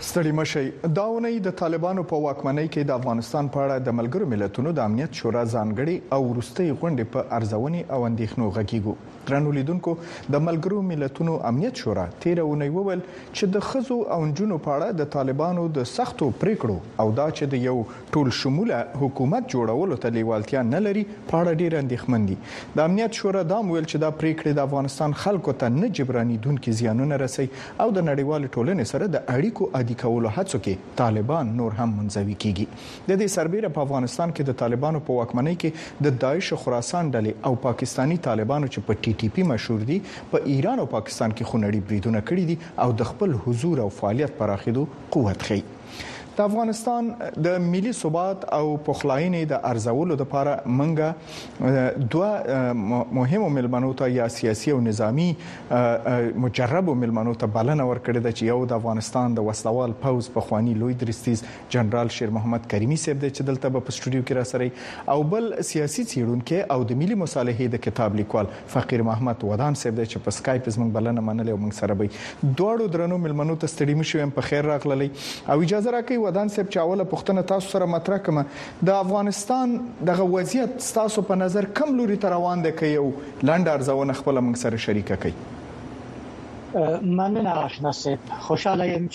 ستړي مشي دا ونې د طالبانو په واکمنۍ کې د افغانستان په اړه د ملګرو ملتونو د امنیت شورا ځانګړي او وروستۍ غونډې په ارزونې او اندېښنو غږیږو. درنو لیدونکو، د ملګرو ملتونو امنیت شورا تیر اونۍ وویل چې د ښځو او نجونو په اړه د طالبانو د سختو پریکړو او دا چې د یو ټول شموله حکومت جوړولو ته لیوالتیا نه لري په اړه ډېر اندېښمن دي. د امنیت شورا دا ویل چې دا پریکړې د افغانستان خلکو ته نه جبرانیدونکي زیانونه رسي او د نړیوال ټولنې سره د اړیکو عادي کولو هڅو کې طالبان نور هم منزوي کیږي. د دې سربېره په افغانستان کې د طالبانو په واکمنۍ کې د داعش خراسان ډلې او پاکستانی طالبانو چې په TTP مشهور دي په ایران او پاکستان کې خونړي بریدونه کړي دي او د خپل حضور او فعالیت پراخېدو قوت ښيي. د افغانستان د ملي ثبات او پخلاینې د ارزولو لپاره منګه دوه مهمو ملمنو ته یا سیاسي او نظامی مجربو ملمنو ته بلنه ورکړې ده چې یو د افغانستان د وسلوال پوز په خواني لوی درستیز جنرال شیر محمد کریمی صاحب د چې دلته په سټوډیو کې را سره او بل سیاسي څیړونکو او د ملي مصالحې د کتاب لیکوال فقیر محمد ودان صاحب د چې په سکایپ زموږ بلنه منلې او موږ سره به دوړو درنو ملمنو ته ستړي مشو په خیر راغلي او اجازه راکړئ ودان صاحب چاوله پښتنه تاسو سره مطرح کوم د افغانستان دغه وضعیت تاسو په نظر کم لوري ته روان دی که یو لاندې ارزونه خپل موږ سره شریکه کړئ؟ مننه آشنا صاحب، خوشاله یم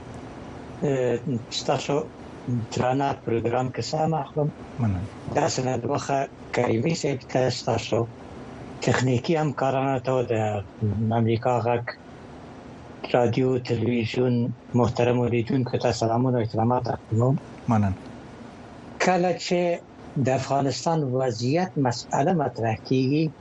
چې تاسو درانه پروګرام کې سم اخلم. مننه. دا سند وخه کریمی صاحب تاسو تخنیکی همکارانو ته د امریکا غږ رادیو تلویزیون محترم اوریدونکو ته سلامونه او احترامات کوم. مننه. کله چې د افغانستان وضعیت مسئله مطرح کیږي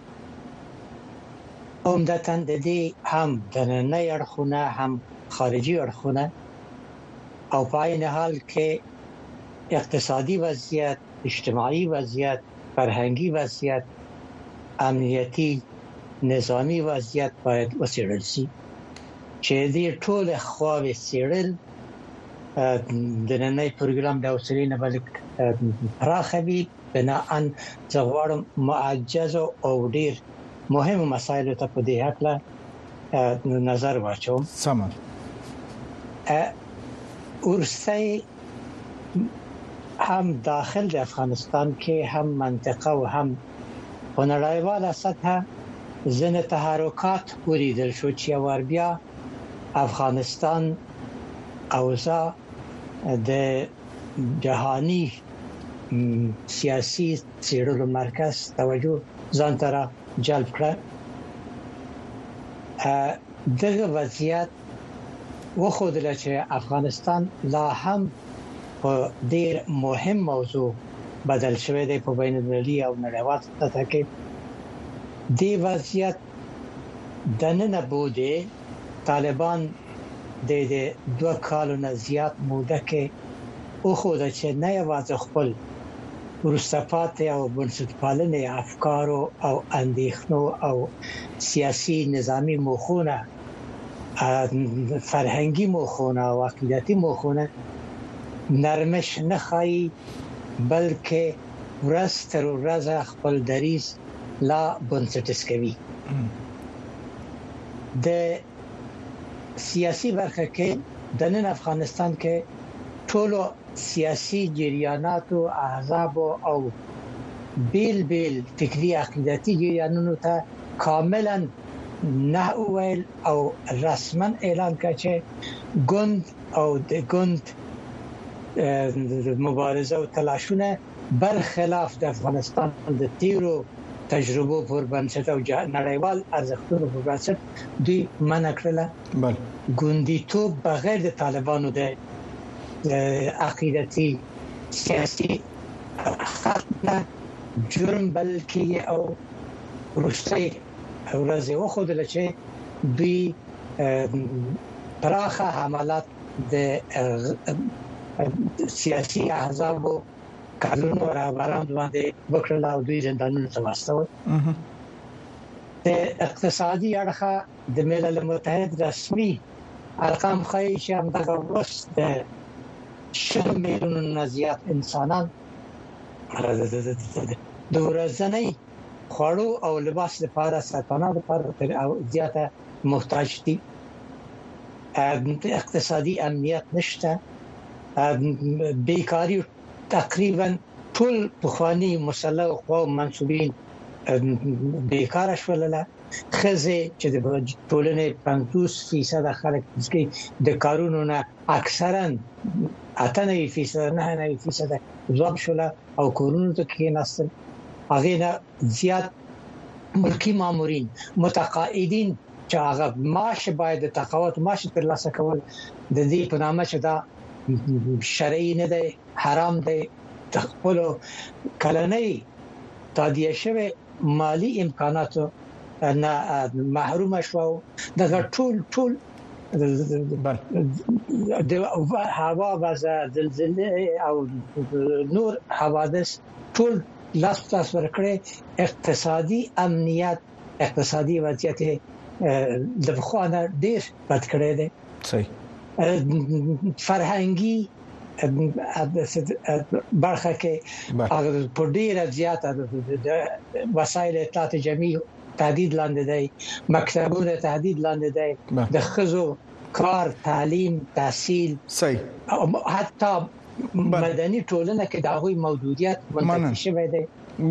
عمدتاً د دې هم دننه اړخونه هم خارجي اړخونه او په عین حال کې اقتصادي وضعیت، اجتماعي وضعیت، فرهنګي وضعیت، امنیتي نظامی وضعیت باید وڅېړل شي چې دې ټول خواوې څېړل د نننۍ پروګرام د حوصلې نه بلک پراخه وي. بناءً زه غواړم معجزو او ډېر مهمو مسایلو ته په دې هکله نظر واچوم. سمه. وروستی هم داخل د افغانستان کې هم منطقه او هم په نړیواله سطحه ځینې تحرکات ولیدل شو چې ور بیا افغانستان اوضاع د جهانی سیاسي څېړلو مرکز توجه ځان ته جلب کړ. دغه وضعیت وښودل چې افغانستان لا هم په ډېر مهم موضوع بدل شوی دی په بین المللي او نړیوال سطح کې. دې وضعیت دننه بوده طالبان د 2 کالو نه زیات موده کې وښوده چې نه یوازې خپل وروسته پاتې او بنسټپالنې افکارو او اندېښنو او سیاسي نظامی موخونه، فرهنګي موخونه او عقیدتي موخونه نرمش نه ښایي بلکې ورځ تر ورځه خپل دریځ لا بنسټیز کوي. د سیاسي برخه کې د نن افغانستان کې ټولو سیاسي جریانات او احزاب او بیل فکری عقیدتي جریانونو ته کاملا نه ویل او رسما اعلان کړ چې ګوند او د ګوند مبارزه او تلاشونه برخلاف د افغانستان د تیرو تجربو پر بنسټ او نړیوال ارزښتونو پر بنسټ دوی منع کړل. بله. ګوندیتوب بغیر د طالبانو د عقیدتي سیاسي خطه جرم بلکې او وروستۍ ورځې وښودل چې دوی پراخه حملات د سیاسي احزابو کارونو راوړاندې باندې وکړل او دوی زندانونو ته واستول. د اقتصادي اړخه د ملل متحد رسمي ارقام ښیي چې همدغه وروسته د 100 میلیونو نه زیات انسانان د ورځنۍ خوړو او لباس لپاره ساتنه لپاره زیاته محتاج دي. اقتصادي امنیت نشته، بیکاری تقریبا ټول پخوانی مسلح او منسوبین بیکار شول. خزه چې د ټولنې 50% خلک چې د کارونو نه اکثرا 98% ځواب شول او کورونو ته کې ناستل. هغه نه زیات ملکی مامورین متقاعدین چې هغه معاش باید د تقاعد معاش ترلاسه کول د دې په نامه چې دا شرعي نه دی، حرام دی، خپل کلنۍ تادیه شوی مالی امکاناتو نه محروم شو. دغه ټول د هوا وضع، زلزلې او نور حوادث ټول لاس تاسو ورکړي. اقتصادي امنیت، اقتصادي وضعیت د بخوانه ډیر بد کړی دی. صحیح. فرهنګي برخه کې په ډیره زیاته د وسایل اطلاعات جمعي تهدید لاندې دی، مکتبونه تهدید لاندې دی، د خزو کار، تعلیم، تحصیل، صحیح، حتی مدني ټولنه کې د هغوی موجودیت منتفي شوی دی.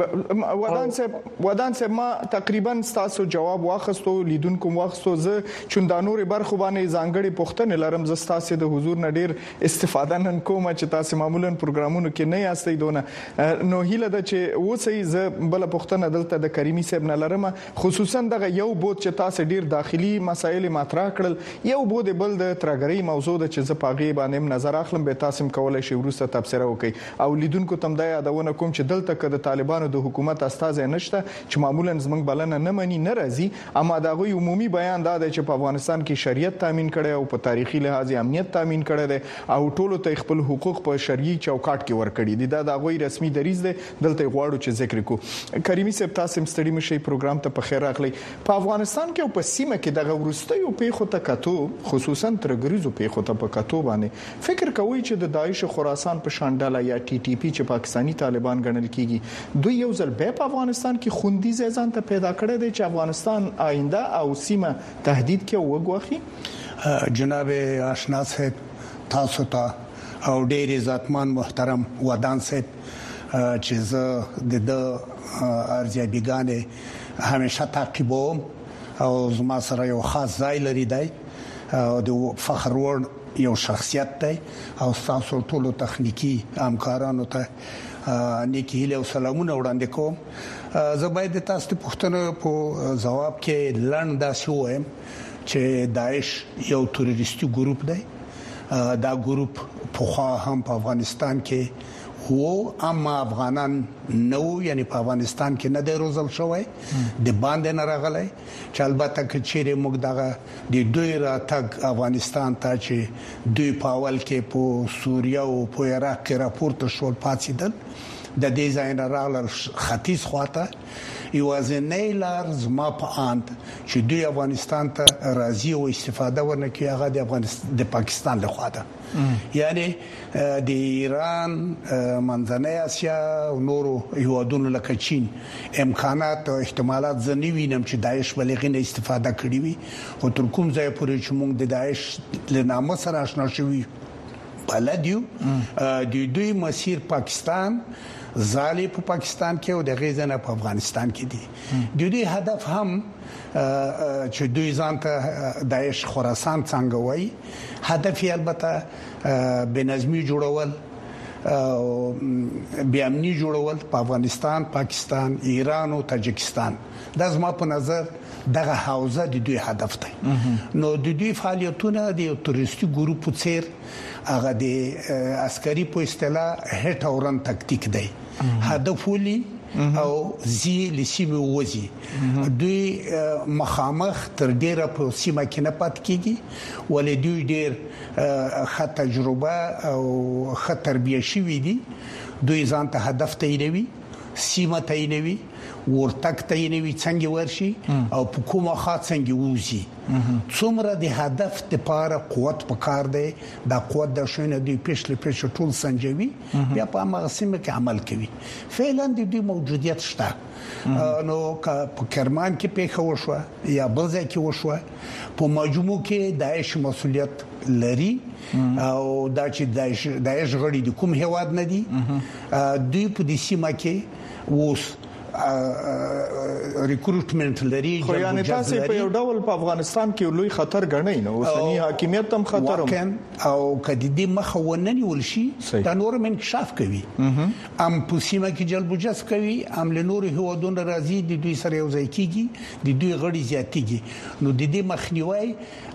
ودان صاحب ما تقریبا تاسو جواب واخستو، لیدونکو واخستو. زه چوندانور برخو باندې ځانګړي پوښتنې لرم. زه تاسو د حضور نه ډیر استفاده نن کوم چې تاسو معمولا پروګرامونو کې نه یاستئ دونه. نو هیله ده چې وڅې زه بل پوښتنه دلته د کریمي صاحب نه لرم، خصوصا دغه یو بود چې تاسو ډیر داخلي مسایل مطرح کړل. یو بود بل د ترګری موضوع د چې زه پاغي باندې نظر اخلم، به تاسو کولای شئ ورسته تبصره وکړئ. او لیدونکو تم دا یادونه کوم چې دلته کې د طالبانو د حکومت استازي نشته چې معمولا زمنګ بلنه نه مني، نه راځي. اما دا غوي عمومي بیان دا دی چې په افغانستان کې شریعت تامین کړي او په تاریخي لحاظ امنیت تامین کړي دي او ټولو ته خپل حقوق په شرعي چوکاټ کې ورکړي دي. دا غوي رسمي دریځ دی. دلته غواړو چې ذکر کو. کریمي صاحب تاسو مستړي مشي پروګرام ته په خیر راغلی. په افغانستان کې او په سیمه کې د غورستیو پیښو ته کتو، خصوصا ترګریزو پیښو ته په کتو باندې فکر کوي چې د داعش خراسان په شانداله یا ټي ټي پی چې پاکستانی طالبان ګڼل کیږي، دوی یو ځل به په افغانستان کې خوندي ځان ته پیدا کړی دی چې افغانستان آینده او سیمه تهدید کې وګواخي. جناب آشنا صاحب تاسو ته او ډېر عزتمن محترم ودان صاحب چې زه د ارزیابیګانې همیشه تعقیبوم او زما سره یو خاص ځای لري دی او د فخر وړ یو شخصیت دی او تاسو ټول تخنیکی همکارانو ته نیکی هیله او سلامونه وړاندې کوم. زه باید تاسو ته پوښتنه په جواب کې لاندې شوم چې داعش یو تروریستي ګروپ دی. دا ګروپ په خوا هم په افغانستان کې وو، اما افغانان نو یعنی په افغانستان کې نه دی روزل شوی، د باندې نه راغلی چې البته چې چیرې موږ دغه د دوی راتګ افغانستان ته چې دوی په اول کې په سوریه او په عراق کې راپورته شول پاتېدل، د دې ځای نه راغلل ختیځ خواته یوازینۍ لار زما په اند چې دوی افغانستان ته راځي او استفاده ورنکړي هغه د افغانستان د پاکستان له خوا ده. یعنی د ایران، منځنۍ اسیا او نورو هیوادونو لکه چین امکانات او احتمالات زنی وینم چې داعش بلغینه استفاده کړي وي. او تر کوم ځای پورې چې موږ د داعش له نامه سره آشنا شوي بلدیو، د دوی مسیر پاکستان زالي په پاکستان کې او د غزنه په افغانستان کې دي. د دوی هدف هم چې دوی ځانته داعش خراسان څنګه وایي، هدف یې البته بنظمي جوړول او بیا امني جوړول په افغانستان، پاکستان، ایران او تاجکستان. دا زما په نظر دغه حوزه د دوی هدف دی. نو د دوی فعالیتونه د تروریستي ګروپ څیر هغه د عسکري په اصطلاح هټ او رن تکتیک دی. هدف ولي او زی لسیمه وځي. دوی مخامخ تر ډیره په سیمه کې نه پات کیږي، ولې دوی ډیر ښه تجربه او ښه تربیه شوي دي. دوی ځان ته هدف تعینوي، سیمه تعینوي ورتک ته یې نوي څنګه ورشي او په کومه خاص څنګه ووزي څومره د هدف لپاره قوت پکار دی دا قوت د شنه دی پېښ ټول سنجوي بیا په هغه سیمه کې عمل کوي فعلا د دې موجودیت شته نو په کرمان کې پیښه وشوه یا بل ځای کې وشوه په مجموع کې داعش مسؤلیت لري او دا چې داعش غړي د کوم هواد نه دي دوی په دې سیمه کې ووس ریکروټمنټ لري خو یعنی تاسو په یو ډول په افغانستان کې لوی خطر ګڼئ نو اوسنی حاکمیت هم خطر او کدي د مخاونني ولشي دا نور من انکشاف کوي ام په سیمه کې جلب جذب کوي ام له نور هوادونو راځي د دوی سره یو ځای کیږي د دوی غړي زیاتېږي نو د دې مخنیوي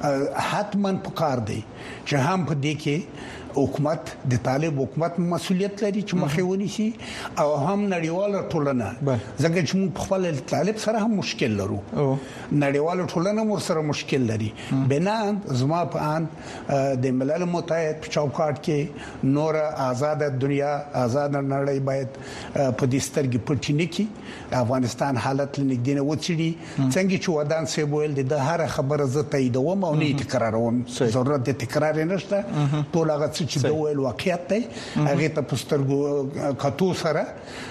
حتمن پکار دی چې هم په دې کې حکومت د طالب حکومت مسؤلیت لري چې مخاوني شي او هم نړیواله ټولنه ځکه چې موږ خپل طالب سره هم مشکل لرو نړیواله ټولنه مور سره مشکل لري بنا زما په ان د ملل متحد په چوکاټ کې نور آزاد دنیا آزاد نړۍ باید په دې سترګې پټی نه کی افغانستان حالت لنګدینه وڅړي څنګه چې ودان سی بویل د هر خبره زه تاییدوم او نه تکراروم ضرورت د تکرار نشته ټول هغه چې د ویل واقعیت دی هغه ته پسترګو کتو سره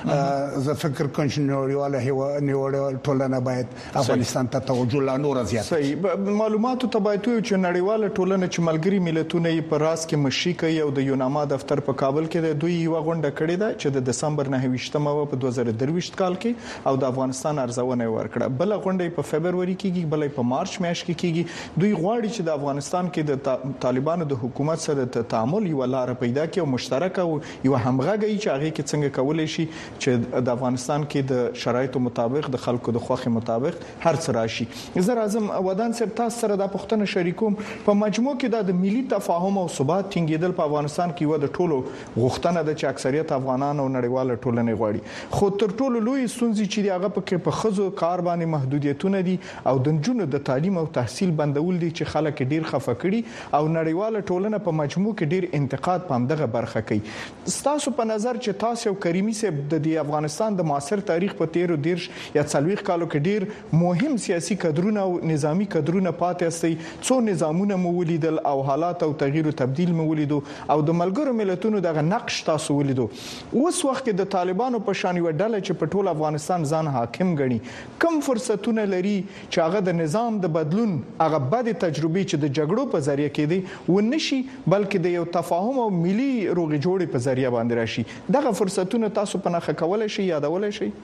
زه فکر کوم چې نړیواله ټولنه باید افغانستان ته توجه لا نور زیات صحیح معلوماتو ته باید چې نړیواله ټولنه چې ملګری ملتونه یې په راس کې مشري کوي او د یوناما دفتر په کابل کې د دوی یو غونډه کړې ده چې د دسمبر 9 په 2023 کال کې او د افغانستان ارزونه ورکړه بل غونډه په فبرवरी کې بل په مارچ میاشت کې کیږي دوی غواړي چې د افغانستان کې د طالبانو د حکومت سره تعامل یو لار پیدا کړي او مشترک او یو همغږي چې هغه کې څنګه کولای شي چې د افغانستان کې د شرایطو مطابق د خلکو د خوخي مطابق هر څه راشي زه راځم ودان صاحب تاسو سره د پښتنو شریکوم په مجموع کې د ملي تفاهم او ثبات ټینګېدل په افغانستان کې و د ټولو غوښتنه د چې اکثریت افغانان او نړیواله ټولنه غواړي خو تر ټولو لوی ستونزې چې هغه په خزو کار باندې محدودیتونه دي او د جنونو د تعلیم او تحصیل بندول دي چې خلک ډیر خفه کړي او نړیواله ټولنه په مجموع کې ډیر انتقاد پام دغه برخه کوي تاسو په نظر چې تاسو یو کریمي صاحب د افغانستان د معاصر تاریخ په 13 یا 40 کالو کې ډیر مهم سیاسي کډرونه او نظامی کډرونه پاتې استي څو نظامونه مولیدل او حالات او تغییر او تبديل مولیدو او د ملګرو ملتونو دغه نقش تاسو ولیدو اوس وخت کې د طالبانو په شان یو ډله چې په ټول افغانستان ځان حاکم ګڼي کم فرصتونه لري چې هغه د نظام د بدلون هغه بد تجربه چې د جګړو په ذریعہ کې دي ونشي بلکې د یو تفاهم او ملي روغې جوړې په ذریعہ باندې راشي دغه فرصتونه تاسو په نخښه کولای شي یادولای شي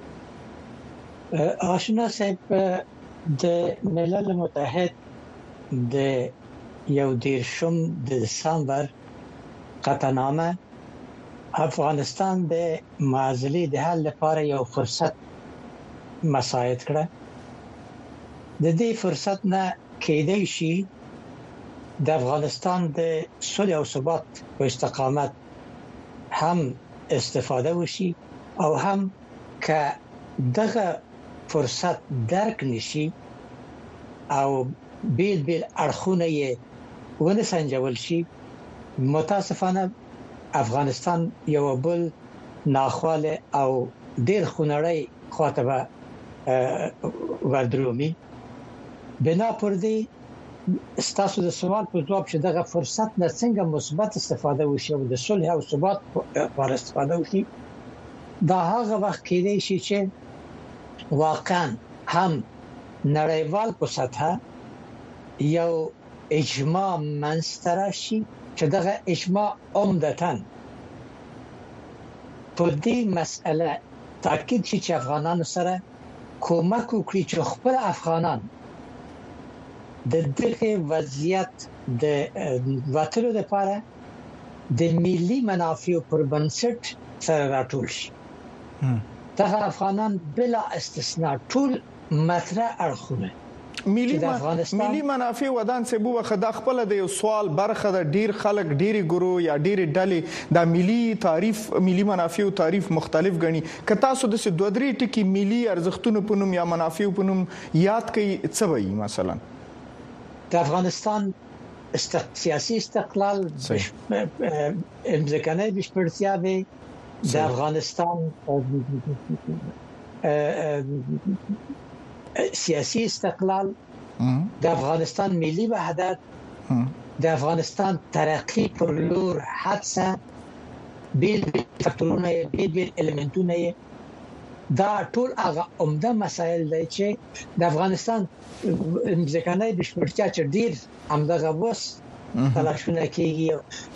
آشنا صاحب د ملل متحد د یو دیرشم د دسامبر قطعنامه افغانستان د معضلې د حل لپاره یو فرصت مساعد کړه د دې فرصت نه کېدای شي د افغانستان د صلح او ثبات او استقامت هم استفاده وشي او هم که دغه فرصت درک نشي او بیل اړخونه یې ونه سنجول شي متاسفانه افغانستان یو بل ناخواله او ډیر خونړی خاطبه وردرومي بنا پر دې ستاسو د سوال په جواب چې دغه فرصت نه څنګه مثبت استفاده وشي او د صلح او ثبات لپاره استفاده وشي دا هغه وخت کېدای شي چې واقعا هم نړیوال په سطح یو اجماع منځته شي چې دغه اجماع عمدتاً په دې مسأله تاکید شي چې افغانانو سره کومک وکړي چې خپل افغانان د دغه وضعیت د وټلو لپاره د ملي منافع پر بنسټ سره راټول شي دغه افغانان بلا استثناء ټول مطرح اړخونه ملي منافع ودان سبو وخدا خپل د یو سوال برخه د ډیر خلک ډيري ګرو یا ډيري ډلې د ملي تعریف ملي منافع او تعریف مختلف غني که تاسو د دوه درې ټکی ملي ارزښتونو په نوم یا منافع په نوم یاد کړئ څه وایي مثلا د افغانستان سیاسي استقلال امځکنه بشپړتیا به د افغانستان سیاسي استقلال د افغانستان ملي وحدت د افغانستان ترقی پر لور حادثه بیل فاکتورونه بیل المنټونه دا ټول هغه عمده مسایل دي چې د افغانستان ځکه د شپږتیا چې ډیر همدغه وس تلاشونه کوي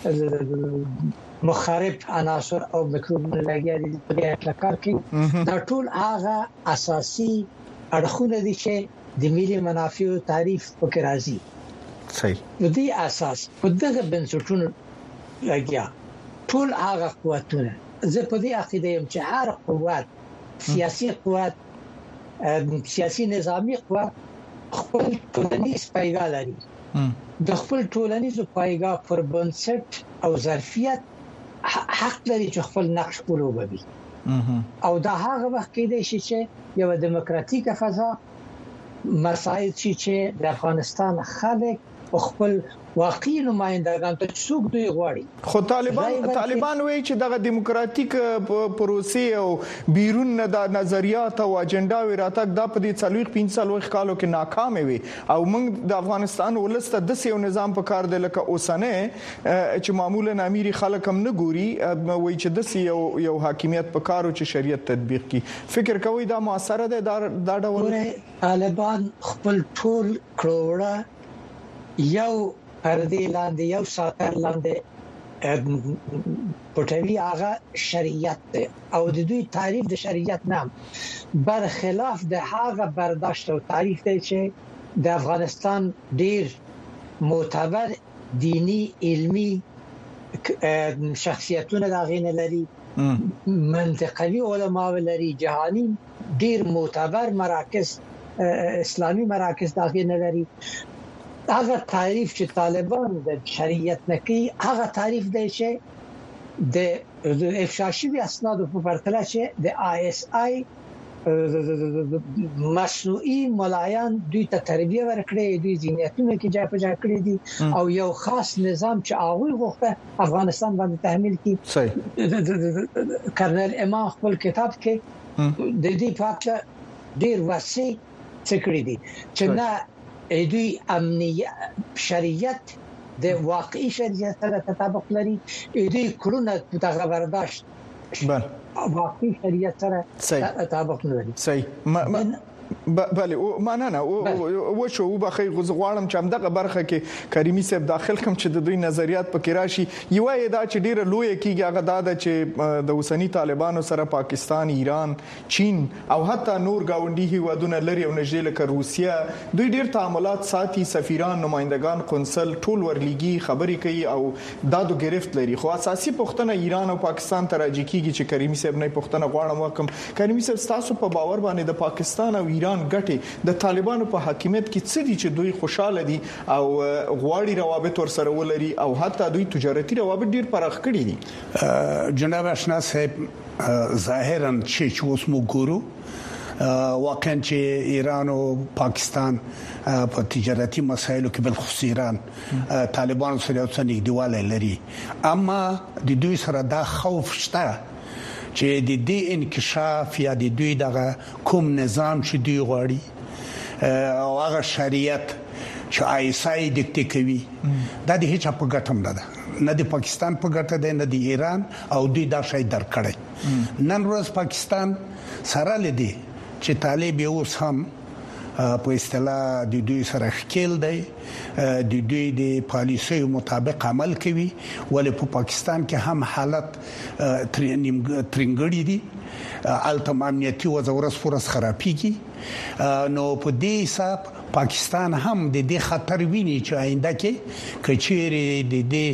مخرب عناصر او میکروبونه لګیا دي په دې اړه کار کوي دا ټول هغه اساسي اړخونه دي چې د ملي منافعو تعریف پکې راځي صحیح د دې اساس په دغه بنسټونو لګیا ټول هغه قوتونه زه په دې عقیده یم چې هر قوت سیاسي قوت سیاسي نظامی قوت خپل ټولنیز پایګا لري د خپل ټولنیز پایګا پر بنسټ او ظرفیت حق لري چې خپل نقش ولوبوي او دا هغه وخت کې دی چې یو دیموکراتیکه فضا مساعد شي چې د افغانستان خلک خپل واقعي نمائندگان ته څوک دوی غواړي خو طالبان وایي چې دغه دیموکراتیک پروسې او بیرون د نظریات او اجنډا وراتګ د په دې 45 کالو کې ناکام وي او موږ د افغانستان ولسته د یو نظام په کار دی لکه اوسنه چې معمولا اميري خلک هم نه ګوري وایي چې د یو حاکمیت په کارو چې شریعت تطبیق کی فکر کوي دا موثره ده دا ډول طالبان خپل ټول کروڑه یو پردې لاندې یو ساتر لاندې پټوي هغه شریعت ده او د دوی تعریف د شریعت نام برخلاف د هغه برداشت او تعریف دی چې د افغانستان ډیر معتبر دینی علمی شخصیتونه دا غینه لري منطقوي علما لري جهانی ډیر معتبر مراکز اسلامي مراکز دا غینه لري هغه تعریف چې طالبان د شریعت نکي هغه تعریف دی چې د افشا شوی اسناد په پرتله چې د ISI مصنوعي ملایان دوی ته تربیه ورکړي دوی ځینیتونه کې جا په جا کړی دي او یو خاص نظام چې هغه غوښته افغانستان باندې تحمیل کړي کرنل امام خپل کتاب کې د دې په اړه ډیر وسیع څکړي دي چې نه دوی امنیت شریعت د واقعي شریعت سره تطابق لري دوی کړونه دغه برداشت واقعي شریعت سره تطابق لري صحیح بله معنا و شو وبخې غواړم چې همدغه برخه کې کریمي صاحب داخل کوم چې د دوی نظریات پکې راشي یو دا چې ډیره لوی کیږي هغه دا چې د اوسنی طالبانو سره پاکستان ایران چین او حتی نور گاونډي هیوادونه لري او نږدې لکه روسیا دوی ډیر تعاملات ساتي سفیران نمائندگان قنصل ټول ورليږي خبرې کوي او دادو گرفت لري خو اساسي پښتنه ایران او پاکستان ته راځي کیږي چې کریمي صاحب نه پښتنه غواړم وکم کریمي صاحب تاسو په باور باندې د پاکستان او ایران ګټي د طالبانو په حاکمیت کې څه دي چې دوی خوشاله دي او غواړي روابط ورسره ولري او حتی دوی تجارتي روابط ډیر پراخ کړي دي جناب آشنا صاحب ظاهرا چې اوس مو ګورو واقعا چې ایران او پاکستان په تجارتي مسایلو کې بل خصوص ایران طالبانو سره یو څه نږدېوالی لري اما د دوی سره دا خوف شته چې د دې انکشاف یا د دوی دغه کوم نظام چې دوی غواړي او هغه شریعت چې ISI دکته کوي دا د هیڅ په ګټه نه ده نه د پاکستان په ګټه ده نه د ایران او دوی دا شی درکړي نن ورځ پاکستان سره لدی چې طالب یو هم په اصطلاح د دوی سره خکېل دی د دوی د پالیسۍ مطابق عمل کوي ولې په پاکستان کې هم حالت ترنګړی دي التم امنیتي وزارت فرص خرابېږي نو په دې حساب پاکستان هم د دې خطر ویني چې آینده کې کچېری د دې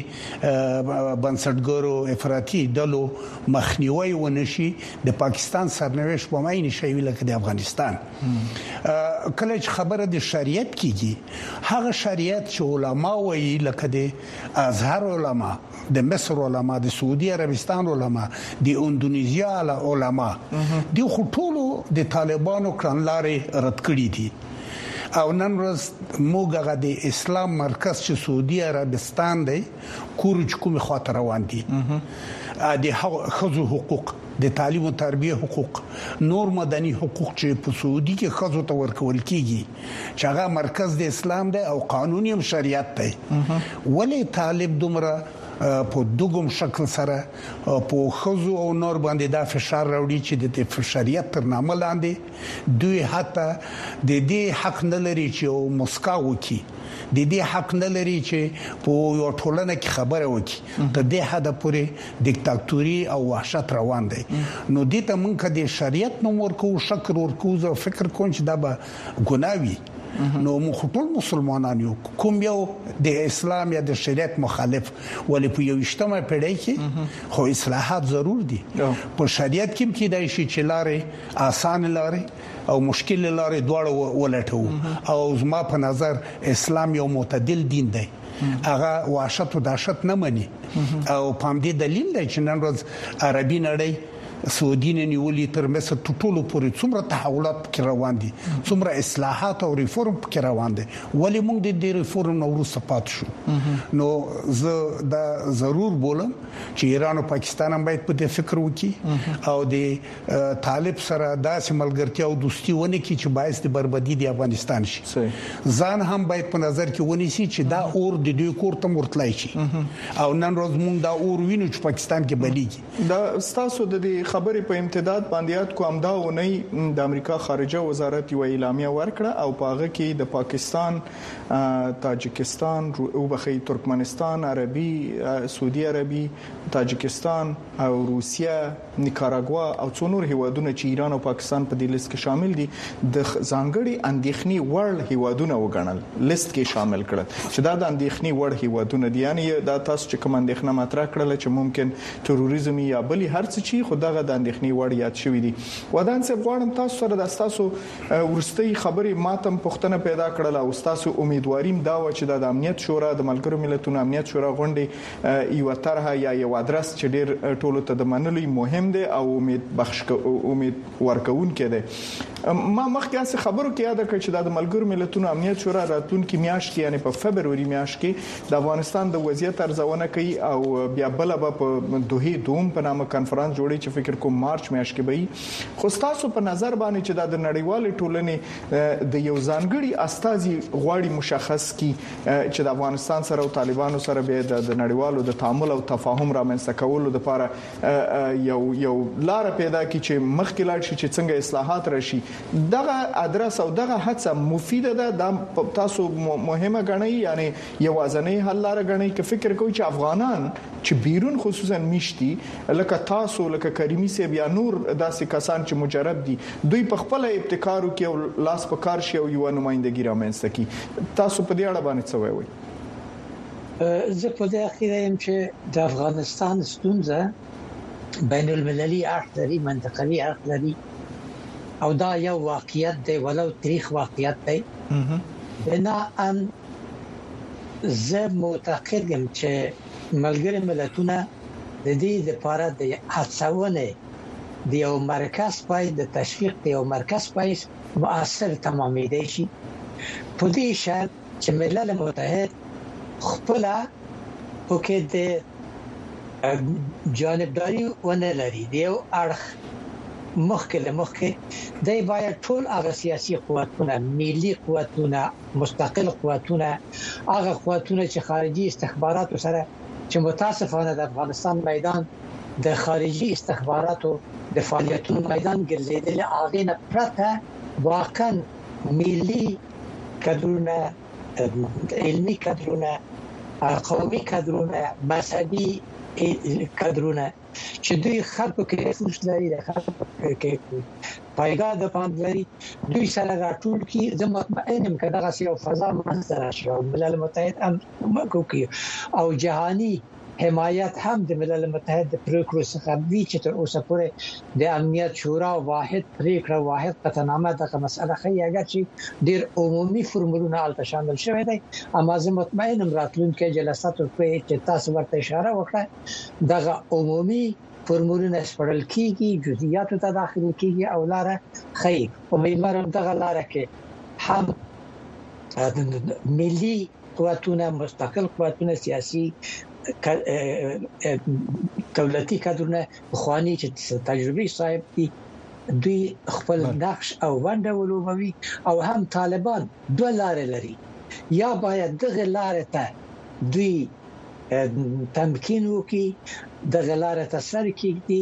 بنسټګرو افراطي ډلو مخنیوي ونشي د پاکستان سرنوشت په ماینه شي لکه د افغانستان کله چې خبره د شریعت کیږي هغه شریعت چې علما وایي لکه د ازهر علما د مصر علما د سعودي عربستان علما د اندونیزیا علما د خټولو د طالبانو کړنلارې رد کړې دي او نن ورځ موږ غو د اسلام مرکز چې سعودي عربستان دی کورچ کوم خاطر روان دي د خزو حقوق د تعلیم او تربیه حقوق نور مدني حقوق چې په سعودي کې خزو ته ورکول کیږي چې هغه مرکز د اسلام دی او قانوني شریعت دی ولې طالب دومره په دغم شکل سره په خزو او نور باندې دا فشار راوړي چې د شریعت تر نامه لاندې دوی حتی د دې حق نه لري چې مسکا وکي د دې حق نه لري چې په یو ټولنه کې خبره وکړي د دې حد پورې دیکتاتوري او وحشت روان دي نو دې ته موږ د شریعت نوم ورکو شکر ورکو او فکر کوم چې دا به ګناوي نو موږ ټول مسلمانان یو کوم یو د اسلام یا د شریعت مخالف ولې په یو اجتماع پیړۍ کې خو اصلاحات ضرور دي په شریعت کې کېدای شي چې لارې آسان لارې او مشکل لارې دواړه ولټو او زما په نظر اسلام یو معتدل دین دی هغه وحشت او دهشت نه مني او په دې دلیل دی چې نن ورځ عربي نړۍ سعودي نیولې تر مصر ټولو پورې څومره تحولات کې روان دي څومره اصلاحات او ریفورم کې روان دي ولې موږ د دې ریفورم نو وروسته پات شو نو زه دا ضرور بولم چې ایران او پاکستان هم باید په دې فکر وکړي او د طالب سره داسې ملګرتیا او دوستي ونه کړي چې باعث د بربادي د افغانستان شي ځان هم باید په نظر کې ونیسي چې دا اور د دوی کور ته مرتلای شي او نن ورځ موږ دا اور وینو چې پاکستان کې بلیږي دا ستاسو د خبرې په امتداد باندې یاد کوم دا ونی د امریکا خارجه وزارت یو اعلامیه ورکړه او پاغه کې د پاکستان تاجکستان او بخي ترکمنستان عربي سعودي عربي تاجکستان او روسیا نیکاراګوا او څونور هیوادونه چې ایران او پاکستان په دې لیست کې شامل دي د ځانګړي اندېښنې وړ هیوادونه وګڼل لیست کې شامل کړل چې دا د اندېښنې وړ هیوادونه دي یعنی دا تاسو چې کوم اندېښنه مطرح کړل چې ممکن تروریزم یا بلی هر څه چې خدای د اندېښنې وړ یاد شوې دي ودان صاحب غواړم تاسو سره د تاسو ورستۍ خبرې ماتم پښتنه پیدا کړل او تاسو امیدواریم دا و چې د امنیت شورا د ملګرو ملتونو امنیت شورا غونډه یو طرحه یا یو ادرس چې ډېر ټولو ته د منلو مهم دی او امید ورکون کې دی ما مخکې خبرو کې یاد کړ چې د ملګرو ملتونو امنیت شورا راتلونکي میاشت کې یعنی په فبروري میاشت کې د افغانستان د وضعیت ارزونه کوي او بیا بل په دوه دوم په نامه کانفرنس جوړي چې فکر کوم مارچ میاشت کې به خو تاسو په نظر باندې چې د نړیوالې ټولنې د یو ځانګړي استازي غواړي مشخص کی چې د افغانستان سره او طالبانو سره به د نړیوالو د تعامل او تفاهم رامنځته کولو لپاره یو لار پیدا کی چې مخکې لاړ شي چې څنګه اصلاحات راشي دغه ادرس او دغه هڅه مفیده ده د تاسو مهمه غنئ یعنی یوازنی حل لار غنئ چې فکر کوي چې افغانان چې بیرون خصوصا میشتي لکه تاسو لکه کریمي سیب یا نور داسې کسان چې مجرب دي دوی په خپل ابتکارو کې او لاس په کار شي او یو نمائندګي رامنځته کی تاسو په دې اړه باندې څه وایي زه په دې اخیره يم چې د افغانستان ستونزه بین المللي اړخ لري منطقوي اړخ لري او دا یو واقعیت دی ولو تاریخ واقعیت دی بنا ان زه معتقد یم چې ملګری ملتونه د دې لپاره د هڅونه د یو مرکز پای د تشویق د یو مرکز پای مؤثر تمامېدای شي په دې شرط چې ملل متحد خپل پکې د جانبداري ونه لري د یو اړخ مخکې دای باید ټول هغه سیاسي قوتونه ملي قوتونه مستقل قوتونه هغه قوتونه چې خارجي استخباراتو سره چې متاسفانه د افغانستان میدان د خارجي استخباراتو د فعالیتونو میدان ګرځیدل هغه نه پرته واقعا ملي کډرونه علمي کډرونه قومي کډرونه مذهبي کډرونه چې دوی خلکو کې فوش لري د خلکو کې پایګه د پاند لري دوی سره راټول کی زه مطمئن یم چې دغه یو فضا منځته راشي او ملل متحد هم کوي او جهاني حمایت هم د ملل متحد د پریکړو څخه وی چې تر اوسه پورې د امنیت شورا واحد پریکړه واحد قطعنامه دغه مسله خي اگر چې ډیر عمومي فرمولونه الته شامل شوی دی اما زه مطمئن یم راتلونکي جلساتو کې چې تاسو ورته اشاره وکړه دغه عمومي فرمولونه سپړل کیږي جزئیات ته داخل کیږي او لاره خي امیدوارم دغه لاره کې هم ملي قوتونه مستقل قوتونه سیاسي دولتي کادرونه خواني چې تجربه صاحب دي دوی خپل نقش او ونډه ولوبوي او هم طالبان دوه لارې لري یا باید دغه لارې ته دوی تمکین وکړي دغه لارې ته سر کېږدي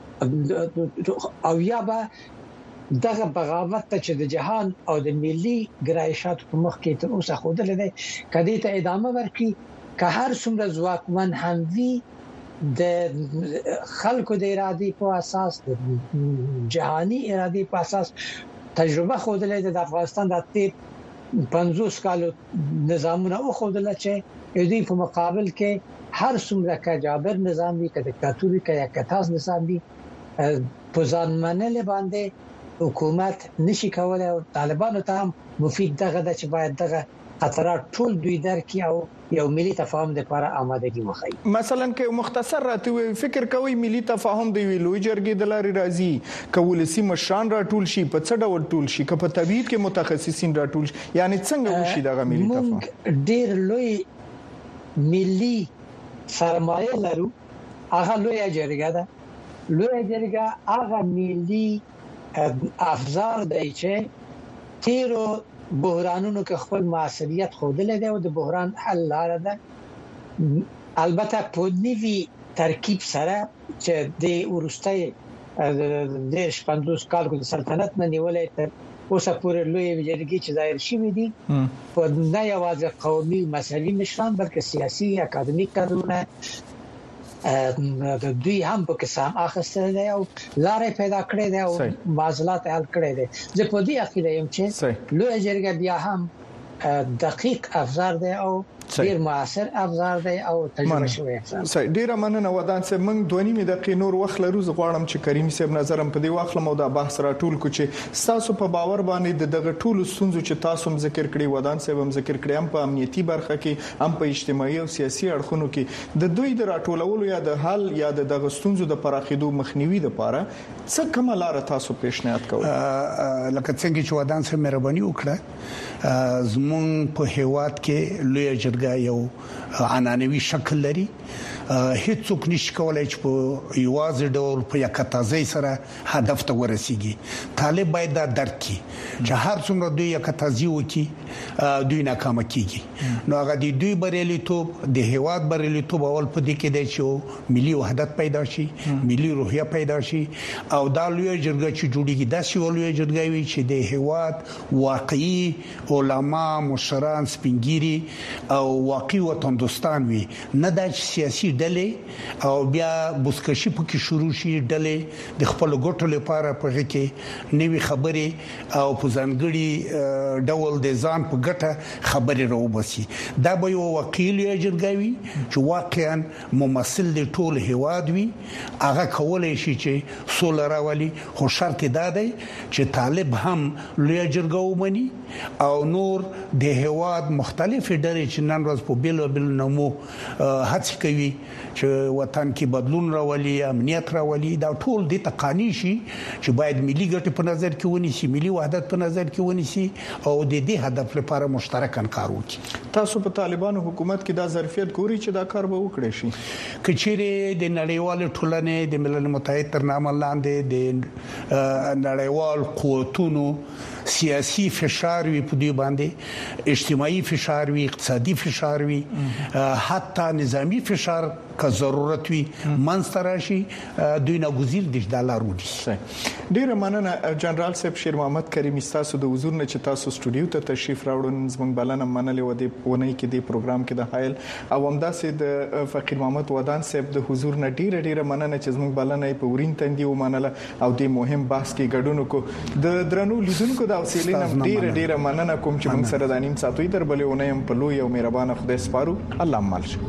او یا به دغه بغاوت ته چې د جهان او د ملي ګرایشات په مخ کې تر اوسه خوده لري کدی ته ادامه ورکړي که هر څومره ځواکمن هم وي د خلکو د ارادې په اساس د جهاني ارادې په اساس تجربه خوده لري د افغانستان د 50 کالو نظامونه او خوده لري چې دوی په مقابل کې هر څومره که جابر نظام وي که دیکتاتوري که یا کتاز نظام وي په ځان منل باندې حکومت نشي کولای او طالبانو ته هم مفید دغه د چې باید دغه خطرات ټول دوی درکې او یو ملي تفاهم لپاره آمادګي وخی. مثلا که مختصر راته فکر کوي ملي تفاهم دی ویلوي جرګې د لارې راځي کولسی مشران راټول شي په څه ډول ټول شي که په طبيعت کې متخصصین راټول شي یعنی څنګه وشي دغه ملي تفاهم ډېر لوی ملي سرمایه لرو هغه لوی جرګه ده لوی جرګه هغه ملي افزار دی چې تیرو بحرانونو کې خپل مسؤلیت خوده دی او د بحران حل لاره ده البته په نوي ترکیب سره چې د ورستۍ د 50 کال د سلطنت نه نیولې تر اوسه پورې لوی جرګې چې ظاهر شوې دي په نه یوازې قومي مسلې مشران بلکې سیاسي اکاډمیک کارونه دوی هم په قسم اخستل دي او لارې پیدا کړې دي او معضلات حل کړې دي زه په دې عقیده یم چې لوی جرګه بیا هم دقیق افزار دی او ډیر موثر افزار دی او تجربه شوی افزار. ډیر مننه ودان صاحب موږ 2.5 دقیقې نور وخت لرو زه غواړم چې کریم صاحب نظرم په دې واخلم او دا بحث راټول کو چې تاسو په باور باندې دغه ټول ستونزو چې تاسو هم ذکر کړی ودان صاحب هم ذکر کړی هم په امنیتي برخه کې هم په اجتماعي او سیاسي اړخونو کې د دوی د راټولولو یا د حل یا دغه ستونزو د پراخېدو مخنیوي لپاره څه کومه لار تاسو پیشنهاد کوئ؟ لکه څنګه چې ودان صاحب مهرباني وکړه زمون په هیواد کې لوی جرګه یو عنعنوي شکل لري هیڅوک نشي کولای چې په یوازې ډول په یکتازي سره هدف ته ورسیږي طالب باید دا درک کړي چې هر څومره دوی یکتازي وکړي دوی ناکام کیږي نو هغه دوی بریالیتوب د هیواد بریالیتوب اول په دې کې دی چې ملي وحدت پیدا شي ملي روحیه پیدا شي او دا لوی جرګه چې جوړیږي دا سی لوی جرګه وي چې د هیواد واقعي علما مشران سپینګيري او واقعي وطن دوستان وي نه د سیاسي ډلې او بیا بوسکشي پکې شروع شي ډلې د خپل ګټو لپاره په کې نوي خبرې او په ځانګړي ډول د ځان په ګټه خبرې راوبسي دا به یو وکیل جرګوي چې واقعا ممثل د ټول هیواد وي هغه کولای شي چې سولر راولي خو شرط دا دی چې طالب هم لوی جرګه ومني او نور د هیواد مختلف ډلې چې نن ورځ په بیل نمو هڅه کوي چې وطن کې بدلون راولي امنیت راولي دا ټول د تقانی شي چې باید ملي ګټې په نظر کې ونیسي ملي وحدت په نظر کې ونیسي او د دې هدف لپاره مشترکاً کار وکړي. تاسو په طالبانو حکومت کې دا ظرفیت ګوري چې دا کار به وکړي شي کچېره د نړیوال ټولنې د ملل متحد تر نامه لاندې د نړیوال قوتونو سیاسي فشار وي په دې باندې اجتماعي فشار وي اقتصادي فشار وي حتی نظامی فشار که ضرورت وي منستراشي دوی نه گزیر دي ډالر ودی. ډیر مننه جنرال صاحب شیر محمد کریمی تاسو د حضور نه چې تاسو سټوډیو ته تشریف راوړل زموږ بلنه منلې و د پونې کې د پروګرام کې د حایل او همداسې د فقیر محمد ودان صاحب د حضور نه ډیر مننه چې زموږ بلنه په ورین تندې ومنله او د مهم بحث کې ګډون کو د درنو لیدونکو د حوصلې نم ډیر مننه کوم چې موږ سره د نیم ساعتوي دربلې ونیم په لوی او مهربان خدای سپارو الله مال شه.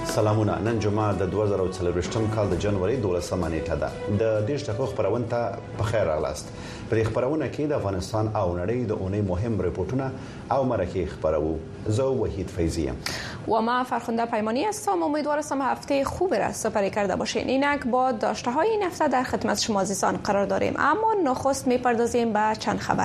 سلامونه. نن جمعه د 2024م کال د جنوري 12مه نیټه ده. د دې شتکو خبرونه ته په خیر راغلاست. په خبرونه کې د افغانستان او نړۍ د اونۍ مهم ریپورتونه او مرکه خبرو. زه وحید فیضی و ما فرخنده پیمانی هستم. امیدوارم هفته خوبی را سپری کرده باشین. اینک با داشته های این هفته در خدمت شما عزیزان قرار داریم، اما نخست میپردازیم به چند خبر.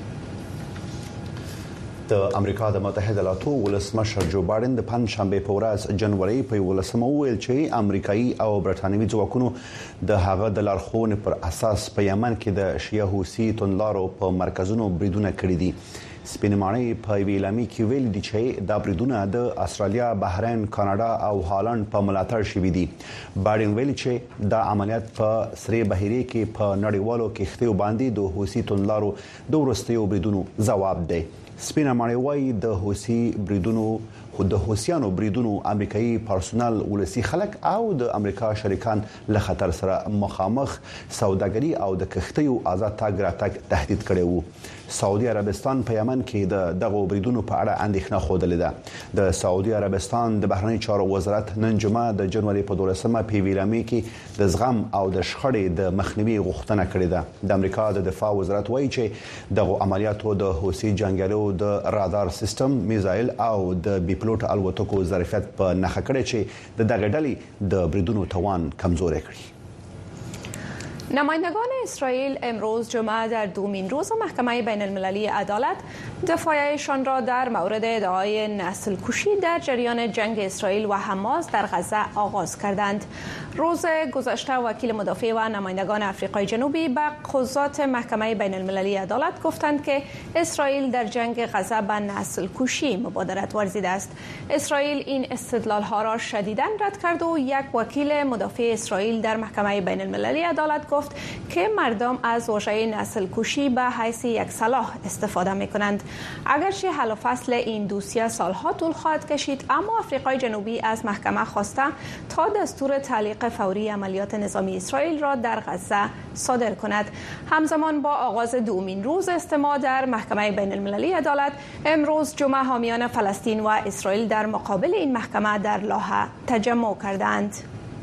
د امریکا د متحده ایالاتو ولسمشر جو بایدن د پنځشنبه په ورځ جنوري په 11مه ویل چې امریکایي او برتانوي ځواکونو د هغه د لارښوونې پر اساس په یمن کې د شیعه حوثي توندلارو په مرکزونو بریدونه کړي دي. سپینمانه په ویلامي کې ویل دي چې دا بریدونه د استرالیا، بحرین، کاناډا او هالند په ملاتړ شوي دي. بایدن ویل چې دا عملیات په سری بحیره کې په نړیوالو کښتیو باندې د حوثي توندلارو د ورستیو بریدونو ځواب دی. سپینمانه وايي د حوثي بریدونو د حوثیانو بریدونو امریکایي پرسونل، ولسی خلک او د امریکا شریکان له خطر سره مخامخ سوداګري او د کښتیو آزاد تګ راتګ تهدید کړي وو. سعودي عربستان په یمن کې د دغه بریدونو په اړه اندېښنه خوده ده. د سعودي عربستان د بهرنی چارو وزارت نن جمعه د جنوري په 12مه په ویلامي کې د زغم او د شخړې د مخنیوي غوښتنه کړې ده. د امریکا د دفاع وزارت وایي چې دغه عملیاتو د حوثي جنگیالو د رادار سیستم، میزایل او د بیپلوټ الوتکو ظرفیت په نښه کړی چې د دغه ډلې د بریدونو توان کمزوري کړی. نمایندگان اسرائیل امروز جمعه در دومین روز محکمه بین المللی عدالت دفاعیشان را در مورد ادعای نسل کشی در جریان جنگ اسرائیل و حماس در غزه آغاز کردند. روز گذشته وکیل مدافع و نمایندگان آفریقای جنوبی به قضات محکمه بین المللی عدالت گفتند که اسرائیل در جنگ غزه به نسل کشی مبادرت ورزیده است. اسرائیل این استدلال ها را شدیداً رد کرد و یک وکیل مدافع اسرائیل در محکمه بین المللی عدالت گفت که مردم از واژه نسل کشی به حیث یک سلاح استفاده می کنند. اگرچه حل و فصل این دوسیه سالها طول خواهد کشید، اما آفریقای جنوبی از محکمه خواسته تا دستور تعلیق فوری عملیات نظامی اسرائیل را در غزه صادر کند. همزمان با آغاز دومین روز استماع در محکمه بین المللی عدالت، امروز جمعه حامیان فلسطین و اسرائیل در مقابل این محکمه در لاهه تجمع کردند.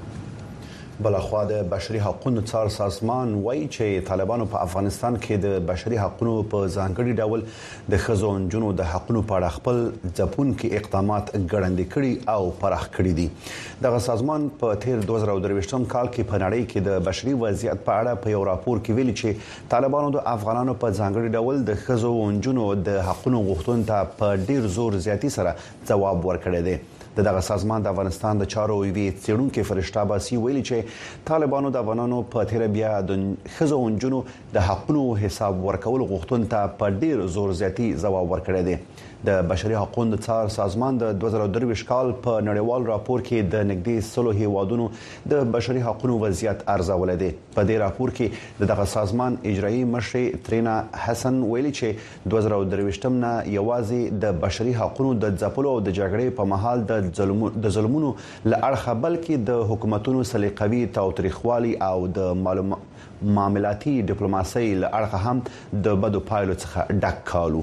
بلخوا د بشري حقوقو څار سازمان وایي چې طالبانو په افغانستان کې د بشري حقوقو په ځانګړي ډول د ښځو او نجونو د حقوقو په اړه خپل ځپونکي اقدامات ګړندې کړي او پراخ کړي دي. دغه سازمان په تیر 2023م کال کې په نړۍ کې د بشري وضعیت په اړه په یو راپور کې ویلي چې طالبانو د افغانانو په ځانګړي ډول د ښځو او نجونو د حقوقو غوښتنو ته په ډیر زور زیاتی سره ځواب ورکړی دی. دغه سازمان د افغانستان د چارو وی څېړونکو فرشته باسي ویلي چې طالبانو د افغانانو په تیر بیا د ښځو او نجونو د حقوقو حساب ورکول غوښتنو ته په ډیر زور زیاتی ځواب ورکړی دی. د بشري حقوقو څار سازمان د 2023 کال په نړیوال راپور کې د نږدې 100 هیوادونو د بشري حقوقو وضعیت ارزول دی. په دې راپور کې دغه سازمان اجرایی مشر ترینا حسن ویلي چې 2023م نه یوازې د بشري حقوقو د ځپلو او د جګړې په مهال د ظلمونو لړخه بلکې د حکومتونو سلیقوي تاوتریخوالي او د معاملاتي ډیپلوماسۍ لړخه هم د بدو پایلو څخه ډک کالو.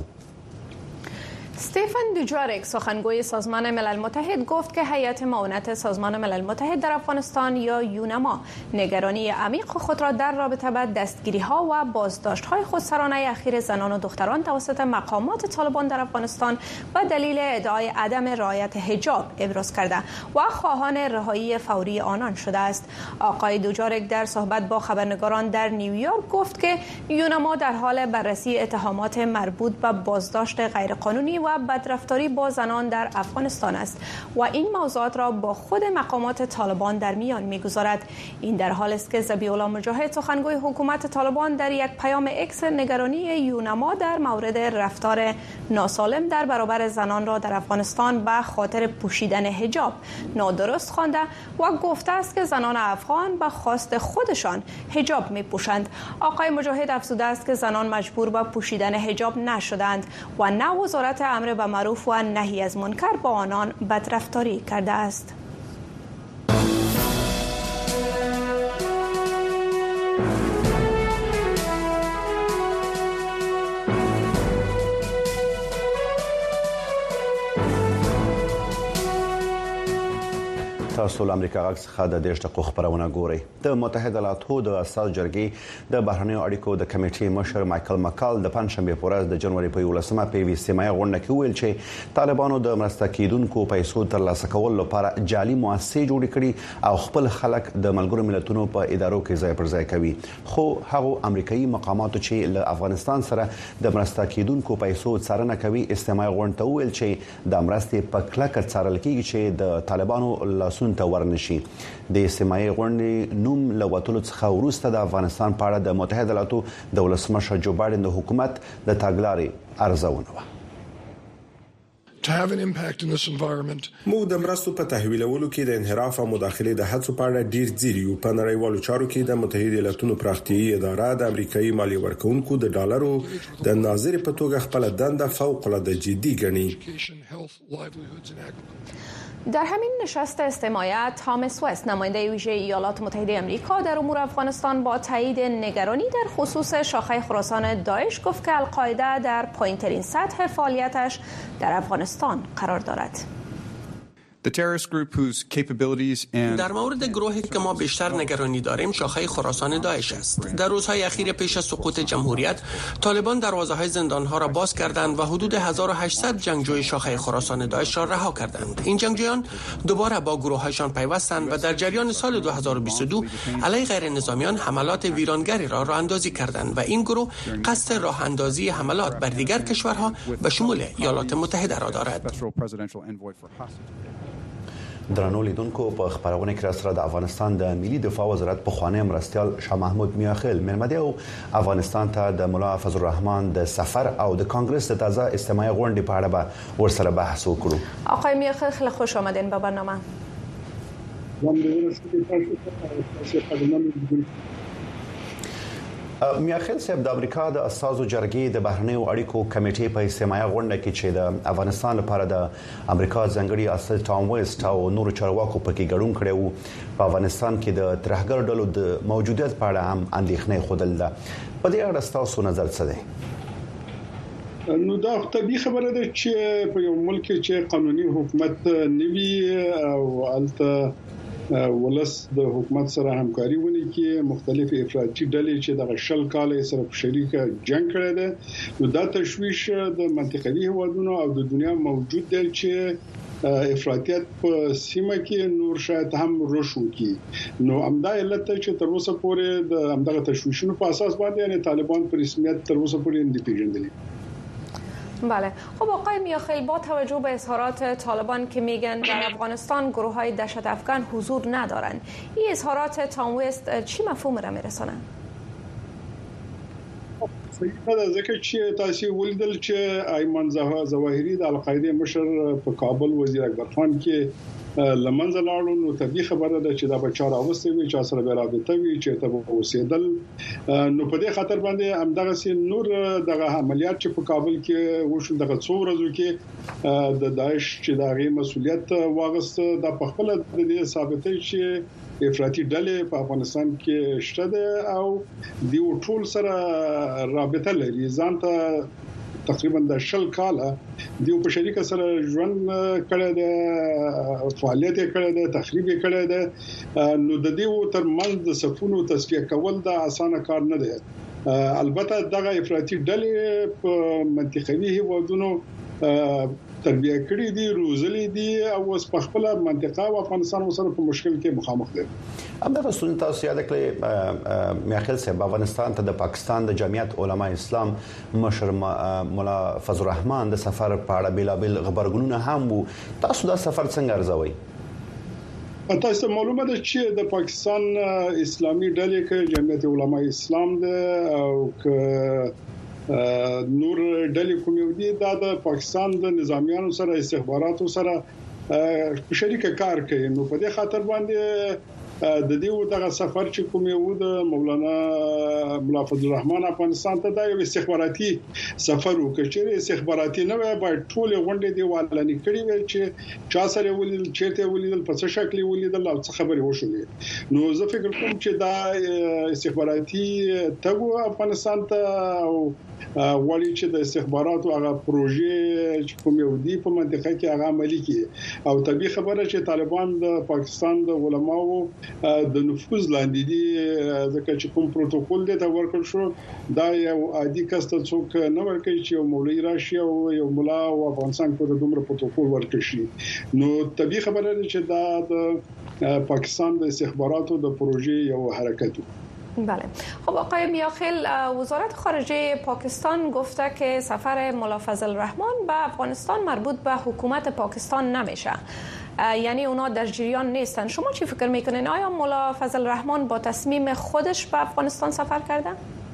استفان دوجارک سخنگوی سازمان ملل متحد گفت که هیئت معاونت سازمان ملل متحد در افغانستان یا یونما نگرانی عمیق خود را در رابطه با دستگیری‌ها و بازداشت‌های خودسرانه اخیر زنان و دختران توسط مقامات طالبان در افغانستان به دلیل ادعای عدم رعایت حجاب ابراز کرده و خواهان رهایی فوری آنان شده است. آقای دوجارک در صحبت با خبرنگاران در نیویورک گفت که یونما در حال بررسی اتهامات مربوط به بازداشت غیرقانونی و بدرفتاری با زنان در افغانستان است و این موضوعات را با خود مقامات طالبان در میان می‌گذارد. این در حالی است که ذبیح الله مجاهد سخنگوی حکومت طالبان در یک پیام اکس نگرانی یونما در مورد رفتار ناسالم در برابر زنان را در افغانستان به خاطر پوشیدن حجاب نادرست خوانده و گفته است که زنان افغان به خواست خودشان حجاب می‌پوشند. آقای مجاهد افزوده است که زنان مجبور به پوشیدن حجاب نشدند و نه وزارت امر به معروف و نهی از منکر با آنان بدرفتاری کرده است. تاسو له امریکا غږ څخه د دې شته خبرونه ګورئ. د متحده ایالاتو د اساسي جرګې د بهرنیو اړیکو د کمیټې مشر مایکل مکال د پنځشنبه په ورځ د جنوري په 11مه په وی سیمه غونډه کې ویل چې طالبانو د مرسته کیدونکو پیسو ترلاسه کول لپاره جعلي مؤسسې جوړې کړي او خپل خلک د ملګرو ملتونو په ادارو کې ځای پر ځای کوي. خو هغه امریکایي مقاماتو چې له افغانستان سره د مرسته کیدونکو پیسو څارنه کوي استماع غونډه ویل چې د مرستې په کلکه څارل کیږي چې د طالبانو لاسون ته ورنشي. د سیمایي غونډې نوم لوتلو څخه وروسته د افغانستان په اړه د متحده ایالاتو د ولسمشر جو بایدن د حکومت د تاګلارې ارزونه وه. موږ د مرستو په تحویلولو کې د انحراف او مداخلې د هڅو په اړه ډیر ځیري یو. په نړیوالو چارو کې د متحده ایالاتو پراختیايي اداره د امریکایي مالی ورکونکو د ډالرو د ناظر په توګه خپل دنده فوق العاده جدي ګڼي. در همین نشست استماع تامس وست نماینده ویژه ایالات متحده آمریکا در امور افغانستان با تایید نگرانی در خصوص شاخه خراسان داعش گفت که القاعده در پایین‌ترین سطح فعالیتش در افغانستان قرار دارد. در مورد گروهی که ما بیشتر نگرانی داریم شاخه خراسان داعش است. در روزهای اخیر پیش از سقوط جمهوریت طالبان دروازه‌های زندان‌ها را باز کردند و حدود 1800 جنگجوی شاخه خراسان داعش را رها کردند. این جنگجویان دوباره با گروه‌هایشان پیوستند و در جریان سال 2022 علیه غیر نظامیان حملات ویرانگری را راه‌اندازی کردند و این گروه قصد راه‌اندازی حملات بر دیگر کشورها به شمول ایالات متحده را دارد. درنو لیدونکو په خبرونه کې سره د افغانستان د ملي دفاع وزارت په خوانی مرستيال شاه محمود میاخیل مېلمده او افغانستان ته د مولا فضل الرحمن د سفر او د کانګرس د تازه استماعي غونډې په اړه به ورسره بحث وکړو. آقای میاخیل خیلی خوش آمدین به برنامه. میاخیل صاحب د امریکا د اساسو جرګې د بهرنیو اړیکو کمیټې په استماعي غونډه کې چې د افغانستان لپاره د امریکا ځنګړي اصل ټام ویسټ او نورو چارواکو پکې ګډون کړي وو. په افغانستان کې د ترهګر ډلو د موجودیت په اړه هم اندېښنې خوده ده. په دې اړه تاسو نظر څه دی؟ نو دا طبيعي خبره ده چې په یو ملک کې قانوني حکومت نوي او الته ولس د حکومت سره همکاري ونی کې مختلف افراطي ډلې چې د شل کال سره په شریکه جنگ کړی ده. نو دا تشويش د منطقوي هوادونو او د دنیا موجود دی چې افراطیت په سیمه کې نور شاید هم رشو کی. نو همدا علت چې تر اوسه پورې د همدغه تشويشونو په اساس باندې یعنی طالبان په رسمیت تر اوسه پورې نه پیژندلي. بله. خب آقای میاخیل با توجه به اظهارات طالبان که میگن در افغانستان گروه های دهشت افغان حضور ندارن، این اظهارات تام ویست چی مفهوم را میرسانن؟ دا ځکه چې تاسو ولیدل چې ایمان ظواهری د القاعده مشر په کابل وزیر اکبر خان کې لمنځه لاړو. نو طبيعي خبره ده چې دا بچاره اوسه وی چې سره به رابطه وی چې ته اوسېدل. نو په دې خاطر باندې همدغه سي نور دغه عملیات چې په کابل کې وشو دغه څو ورځو کې د داعش چې دغه مسولیت واغست د خپل د دې ثابتې چې افراطي ډلې په افغانستان کې شته ده او دی ټول سره رابطه لري. ځان ته تقریبا د شل کاله دی په شریکه سره ژوند کړی ده، فعالیت کړی ده، تخریب کړی ده. نو د دې ترمنځ د صفونو تصفیه کول د اسانه کار نه دی. البته دغه افراطي ډلې په منطقوي هیوادونو تربیه کړی دي، روزلي دي او اوس په خپل منطقه او افغانستان سره په مشکل کې مخامخ دي. همدغه ستونزه تاسو یاد کړئ میاخیل صاحب افغانستان ته د پاکستان د جمعیت علما اسلام مشر مولا فضل الرحمن د سفر په اړه بلابل خبرګونونه هم وو. تاسو دا سفر څنګه ارزوي؟ تاسو معلومه ده چې د پاکستان اسلامي ډلې کې جمعیت علما اسلام ده او ک نور ډلې کومې دي د پاکستان د نظامیانو سره استخباراتو سره په شریکه کار کوي. نو په دې خاطر باندې د دې دغه سفر چې کوم یو د مولانا ملا فضل الرحمن افغانستان ته د استخباراتي سفر وکړ چې استخباراتي نه وای باید ټول غونډې دی والانی کړی وي چې چا سره ولید چیرته ولیدل په څه شکل ولیدل او څه خبرې وشولې نو زه فکر کوم چې دا استخباراتي تګو افغانستان ته او وړي چې د استخباراتو هغه پروژې چې کوم یو دی په منطقه کې هغه عملي کړي او طبيعي خبره چې طالبان د پاکستان د علماو د نفوذ لاندې دي ځکه چې کوم پروتوکول دی ته ورکړ شو دا یو عادي کس ته څوک نه ورکړي چې یو مولوی راشي او یو مولا او افغانستان په دومره پروتوکول ورکړي شي نو طبيعي خبره ده چې دا د پاکستان د استخباراتو د پروژې یو حرکت و. بله خب آقای میاخیل وزارت خارجه پاکستان گفته که سفر ملا فضل الرحمن به افغانستان مربوط به حکومت پاکستان نمیشه یعنی اونا در جریان نیستن شما چی فکر میکنین آیا ملا فضل الرحمن با تصمیم خودش به افغانستان سفر کرده؟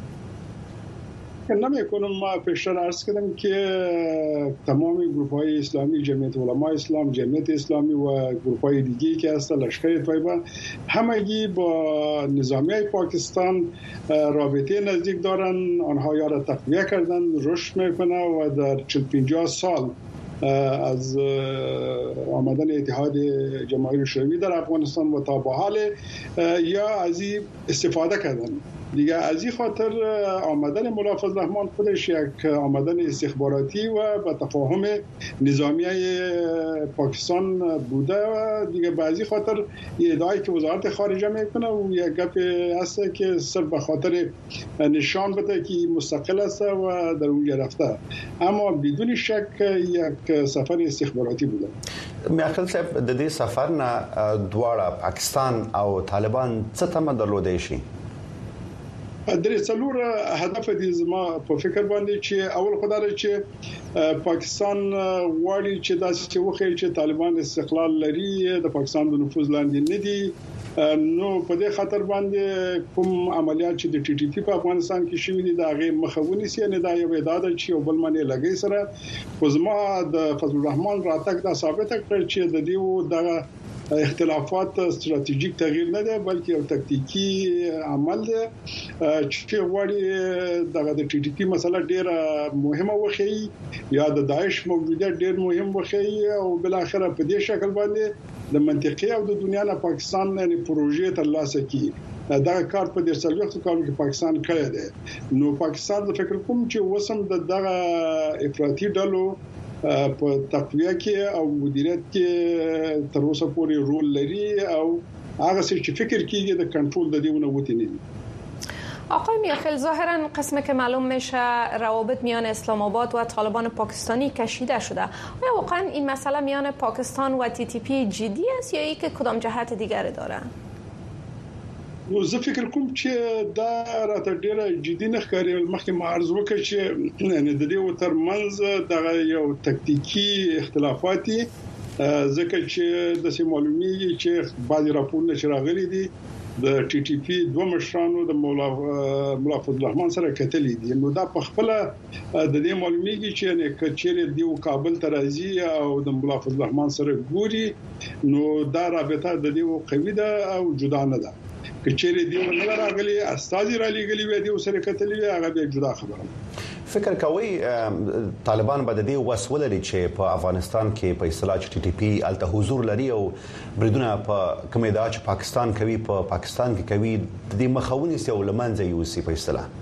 نمی‌کنم ما پیشتر عرض کردم که تمام گروه‌های اسلامی جمعیت علمای اسلام جمعیت اسلامی و گروه‌های دیگه‌ای که هستند لشکر طیبه همگی با نظامیای پاکستان رابطه نزدیک دارن آنها یا را تقویه کردن رشد میکنه و در 40-50 سال از آمدن اتحاد جماهیر شوروی در افغانستان و تا به حال یا از این استفاده کردن دیگه از این خاطر آمدن ملا فضل الرحمن خودش یک آمدن استخباراتی و با تفاهم نظامیه پاکستان بوده و دیگه بعضی خاطر ادعایی که وزارت خارجه میکنه و یک گپ هست که صرف به خاطر نشان بده که مستقل است و در اونجا رفته اما بدون شک یک سفر استخباراتی بوده. میاخیل صاحب د دې سفر نه دواړه پاکستان او طالبان څه تمه درلودای شي؟ درې څلور هدف دي زما په فکر باندې چې اول خدای چې پاکستان غواړي چې داسې وخی چې طالبان استقلال لري د پاکستان د نفوذ لاندې نه دي نو په دې خاطر باندې کوم عملیات چې د ټي ټي پی په افغانستان کې شوې دي دا غي مخاوني سي نه دا یو ادعا ده چې یو بل باندې لګي سره خو زما د فضل الرحمن راتګ دا ثابت کړ چې د دیو د اختلافات استراتیژیک تغییر نه ده بلکې یو تکتیکی عمل ده چې غواړي دغه د ټي ټي پی مسله ډیره مهمه وخی یا د داعش موجودیت ډیر مهم وخی او بل اخر په دې شکل باندې د منطقي او د دنیا نه پاکستان نه پروژې ترلاسه کی دا کار په دې سلوخت کارو کې پاکستان کړی دی نو پاکستان د فکر کوم چې وسم دغه افراطي ډلو په تقویه کې او مدیریت کې تر اوسه پورې رول لري او هغه څه چې فکر کیږي د کنټرول د دیونه وتی نه دي. آقای میاخیل ظاهرا قسمی که معلوم میشه روابط میان اسلام آباد و طالبان پاکستانی کشیده شده آیا واقعا این مسئله میان پاکستان و تی تی پی جدی است یا اینکه کدام جهت دیگری داره؟ نو زه فکر کوم چې دا راته ډیره جدي نه ښکاري مخکې ما عرض وکړ چې د دې ترمنځ د یو تکتیکی اختلافات ځکه چې د معلومیږي چې بعضی راپورونه چې راغلي دي د ټي ټي پی دوه مشرانو د مولا فضل الرحمن سره کتلې دي نو دا په خپل د دې معلومیږي چې نه کچېره دی کابل ته راځي او د مولا فضل الرحمن سره ګوري نو دا رابطه د دې قوي ده او جدا نه ده کچېره دی نه راغلي استاد را لګلي وي دی سره کتلې هغه به جدا خبره فکر کوي طالبان به د دې وسوله لري چې په افغانستان کې په اصطلاح ټي ټي پی الته حضور لري او بریدونه په کومه دا چې پاکستان کوي په پاکستان کې کوي د دې مخاوني سي ولمنځه یوسي په اصطلاح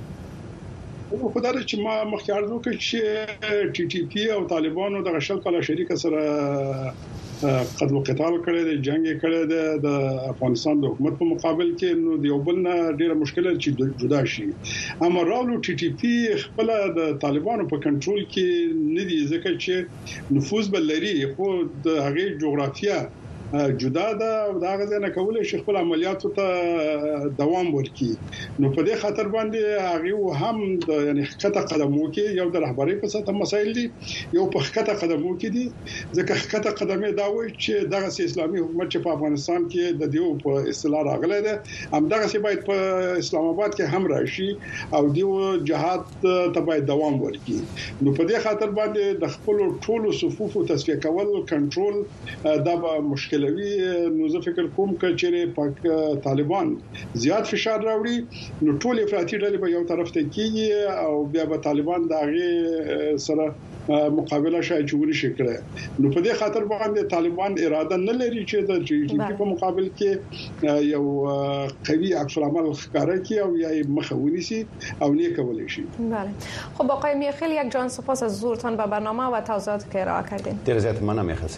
خو دا چې ما مخکې عرض وکړ چې ټي ټي پی او طالبانو د غشل کله شریک سره قتل او قتال کړي د جنگ کړي د افغانستان د حکومت په مقابل کې نو د یو بل نه ډیره مشکله چې جدا شي اما راولو ټي ټي پی خپل د طالبانو په کنټرول کې نه دي ځکه چې نفوذ بل لري خو د هغه جغرافیه جدا ده او دا غزنه کولای شي خپل عملیاتو ته دوام ورکړي نو په دې خاطر باندې هغه هم د یعنی خطه قدمو کې یو د رهبری په سطح مسایل دي یو په خطه قدمو کې دي ځکه خطه قدمه دا وایي چې دغه اسلامي حکومت چې په افغانستان کې د دیو په اصطلاح راغلی ده هم دغه څه باید په اسلام آباد کې هم راشي او دیو جهاد ته باید دوام ورکړي نو په دې خاطر باندې د خپل ټولو صفوف تصفیه کول کنټرول دا به مشکل مشکلوي نو زه فکر کوم چې طالبان زیات فشار راوړي نو ټول افراطي ډلې به یو طرف ته کیږي او بیا به طالبان دغه سره مقابله شاید جوړ شي کړي نو په دې خاطر باندې طالبان اراده نه لري چې د جی په مقابل کې یو قوي عکس العمل ښکارا کړي او یا مخه ونیسي او نه کولای شي. بله. خب آقای میخیل یک جان سپاس از حضورتان به برنامه و توضیحاتی که ارائه کردین. در ذات منم میخوام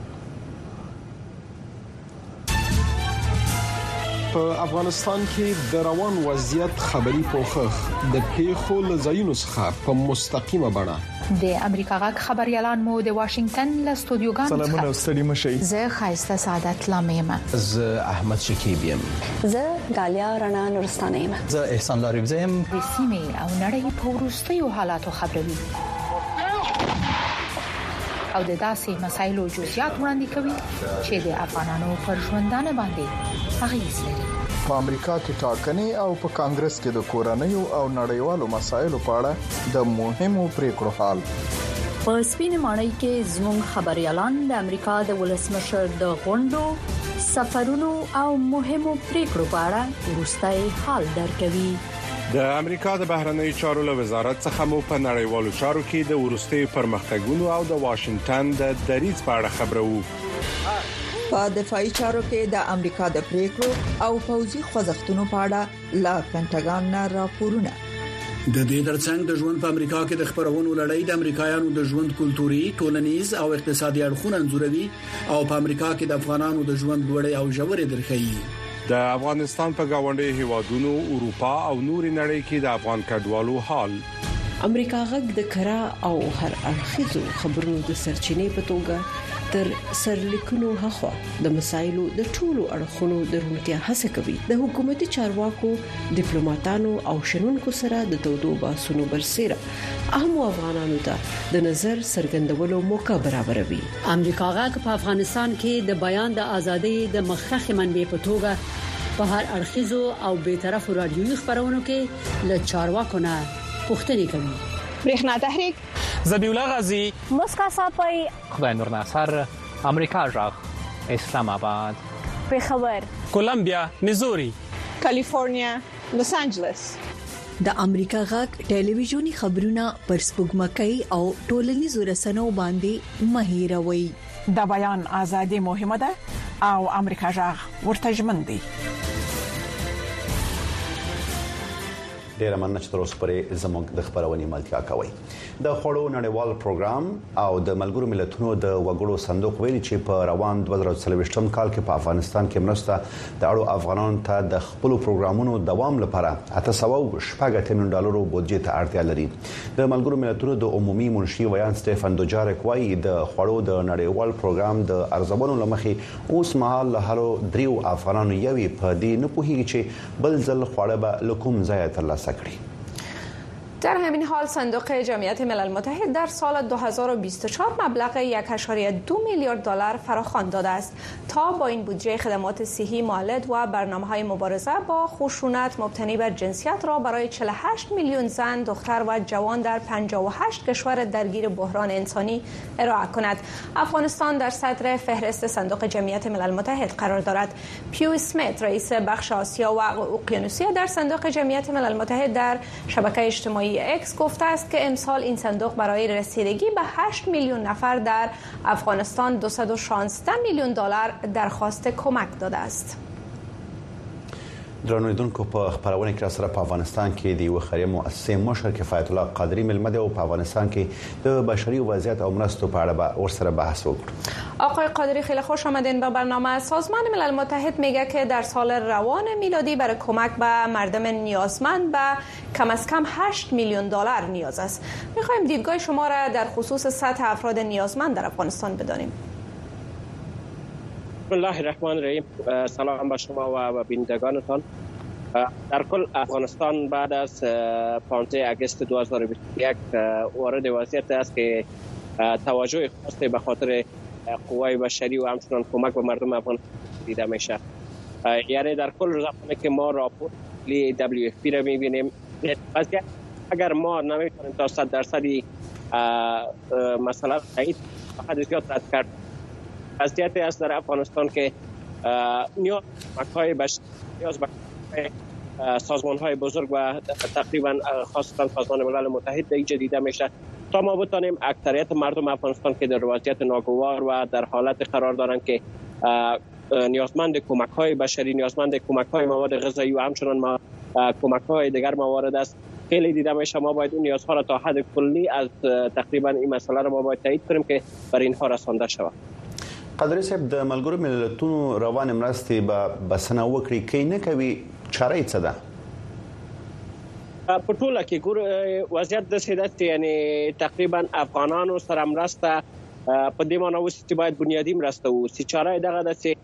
په افغانستان کې د روان وضعیت خبري پوښښ د پیښو لزاینو څخه په مستقیمه بڼه د امریکا غږ خبريالان مو د واشنگټن له استودیوګانو سلامونه ستړي مشي. زه خایسته سعادت لامیم. زه احمد شکیب یم. زه غالیا رڼا نورستانه یم. زه احسان لاریب یم. د سیمې او نړۍ په وروستیو حالاتو خبروي او د داسې مسایلو جزئیات وړاندې کوي چې د افغانانو پر ژوندانه باندې اغیز لري. په امریکا کې ټاکنې او په کانګرس کې د کورنیو او نړیوالو مسایلو په اړه د مهمو پریکړو حال. په سپینې ماڼۍ کې زموږ خبريالان د امریکا د ولسمشر د غونډو سفرونو او مهمو پریکړو په اړه وروستي حال درکوي. د امریکا د بهرنی چارو له وزارت څخه مو په نړیوالو چارو کې د ورستي پرمختګونو او د واشنگټن د دریځ په اړه خبرو. په دفاعي چارو کې د امریکا د پریکړو او پوځي خوځښتونو په اړه لا پینټاګان نه راپورونه. د دې ترڅنګ د ژوند په امریکا کې د خبرونو لړۍ د امریکایانو د ژوند کلتوري، ټولنیز او اقتصادي اړخونه انځوروي او په امریکا کې د افغانانو د ژوند لوړې او ژورې درخې. د افغانستان په گاونډي هیوادونو اروپا او نوري نړۍ کې د افغان کډوالو حال. امریکا غږ د کرا او هر اړخیزو خبرونو د سرچینې په توګه تر سرلیکونو هخوا د مسایلو د ټولو اړخونو د روڼتیا هڅه کوي. د حکومتي چارواکو، ډیپلوماټانو او شنونکو سره د تودو بحثونو برسېره اهم افغانانو ته د نظر څرګندولو موقع برابروي. امریکا غږ په افغانستان کې د بیان د ازادۍ د مخکخ منبع په توګه په هر اړخیزو او بیطرف رادیوي خبرونو کې له چارواکو نه پوښتنې کوي. برېښنا تحریک ذبیح الله غازی مسکا صافی خدای نور ناصر امریکا غږ اسلام آباد پېښور کولمبیا میزوري کالیفورنیا لوس انجلس. د امریکا غږ ټلویزیونی خبرونه پر سپوږمکۍ او ټولنیزو رسنیو باندې مهیروي. د بیان ازادي مهمه ده او امریکا غږ ورته ژمن دي. ډیر مننه چې تر اوسه پورې زموږ د خبرونې ملتیا کوي. د خړو نړیوال پروګرام او د ملګرو ملتونو د وګړو صندوق ویلي چې په روان 2023م کال کې په افغانستان کې مرسته د اړو افغانانو ته د خپل پروګرامونو دوام لپاره 800 مليون ډالر بودجه ته اړتیا لري. د ملګرو ملتونو د عمومي منشي ویان سټيفن دوجارک وايي د خړو د نړیوال پروګرام د ارزونو لمخې اوس مهال له هرو دریو افغانانو یوي په دې نه پوهیږي چې بل ځل خړه به لکم ځای ترلاسه کړي. در همین حال صندوق جمعیت ملل متحد در سال 2024 مبلغ 1.2 میلیارد دلار فراخوان داده است تا با این بودجه خدمات صحی مولد و برنامه‌های مبارزه با خشونت مبتنی بر جنسیت را برای 48 میلیون زن، دختر و جوان در 58 کشور درگیر بحران انسانی ارائه کند. افغانستان در صدر فهرست صندوق جمعیت ملل متحد قرار دارد. پیو اسمیت رئیس بخش آسیا و اقیانوسیه در صندوق جمعیت ملل متحد در شبکه اجتماعی اکس گفته است که امسال این صندوق برای رسیدگی به 8 میلیون نفر در افغانستان 216 میلیون دلار درخواست کمک داده است. درنویدونکو په خبرونه کې سره په افغانستان کې د یو خیریه مؤسسې مشر کفایت الله قادری ملمده او په افغانستان کې د بشري وضعیت او مرستو په اړه ورسره بحث وکړو. آقای قادری خیلی خوش آمدین به برنامه. سازمان ملل متحد میگه که در سال روان میلادی برای کمک به مردم نیازمند به کم از کم 8 میلیون دلار نیاز است. میخوایم دیدگاه شما را در خصوص سطح افراد نیازمند در افغانستان بدانیم. بسم الله الرحمن الرحیم. سلام به شما و بینندگانتان. در کل افغانستان بعد از 15 اگست 2021 وارد وضعیت است که توجه خاصی به خاطر قوای بشری و همچنان کمک به مردم افغانستان دیده میشه. یعنی در کل زمانی که ما راپور WFP را میبینیم، اگر ما نمیتونیم تا 100% مثلا تایید فقط زیاد رد کرد وضعیت است در افغانستان که نیاز کمک‌های بشری، نیاز به سازمان‌های بزرگ و تقریبا خاصتا سازمان ملل متحد اینجا دیده میشه تا ما بتانیم اکثریت مردم افغانستان که در وضعیت ناگوار و در حالت قرار دارند که نیازمند کمک‌های بشری، نیازمند کمک‌های مواد غذایی و همچنان کمک‌های دیگر موارد است، خیلی دیده میشه. ما باید اون نیازها را تا حد کلی از تقریبا این مسئله را ما باید تایید کنیم که بر اینها رسانده شود. قادری صاحب د ملګرو ملتونو روان مرستې به بسنه وکړي کې نه کوي چاره څه ده؟ په ټوله کې وضعیت داسې ده چې یعنی تقریبا افغانانو سره مرسته په دې معنی اوس چې باید بنیادی مرسته وشي. چاره دغه ده چې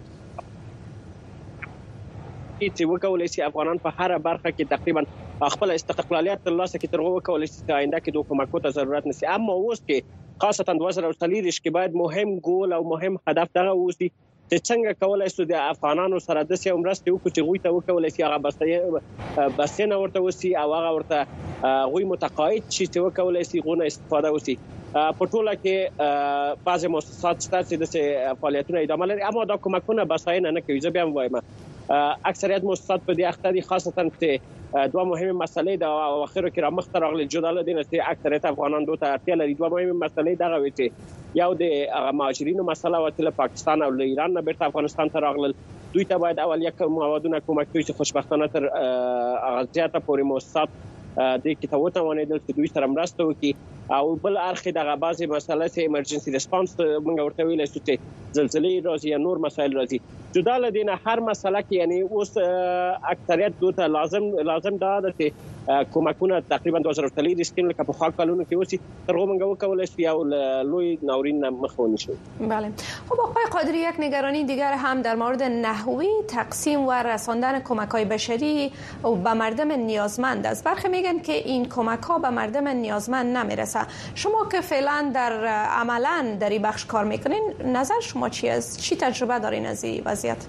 وکولای شي افغانان په هر برخه کې تقریبا خپل استقلالیت ترلاسه کړي، ترغه وکولای شي آینده کې د حکومتونو ته ضرورت نشي. اما اوس کې خاصتا 2023 کې باید مهم ګول او مهم هدف دغه وشي چې څنګه کولای شو د افغانانو سره د سیاسي مرستې وکړي چې غوي ته وکولای شي هغه بسنه ورته وسی او هغه ورته غوي متقاعد شي چې وکولای شي غونه استفاده وسی. په ټوله کې بعض مؤسسات ستاسو د فعالیتونو ادامه لري، اما دا کومکونه بساینه نه کوي. زه بیا وایم اکثریت مؤسسات په دې اخته دي، خاصتا چې دوه مهمه مسلې د اواخرو کې را مخ ته راغلي جدا له دې چې اکثریت افغانان دوی ته اړتیا لري. دوه مهمه مسلې دغه وي چې یو د مهاجرینو مسله او له پاکستان او له ایران نه بیرته افغانستان ته راغلل. دوی ته باید اول یک موادونه کومک کوي چې خوشبختانه تر اغازیاته پورې مؤسسات د کې ته وتوانېدل چې دوی سره مرسته وکړي. او بل اړخ دغه بعضی مسله چې ایمرجنسي ریسپانس موږ ورته ویل چې زلزلې راځي یا نور مسایل راځي. جدا له دې نه هر مسله کې یعنی اوس اکثریت دوی ته لازم ده چې کومکونه تقریبا 2023 کې لکه په خاک کلونو کې وسی ترغه موږ وکولای شو او لوی ناورین مخونی شو. بله. خب آقای قادری، یک نگرانی دیگر هم در مورد نحوی تقسیم و رساندن کمک‌های بشری به مردم نیازمند است. برخی میگن که این کمک‌ها به مردم نیازمند نمیرسه. شما که فعلا عملاً در این بخش کار میکنین، نظر شما چی است؟ چی تجربه دارین از این وضعیت؟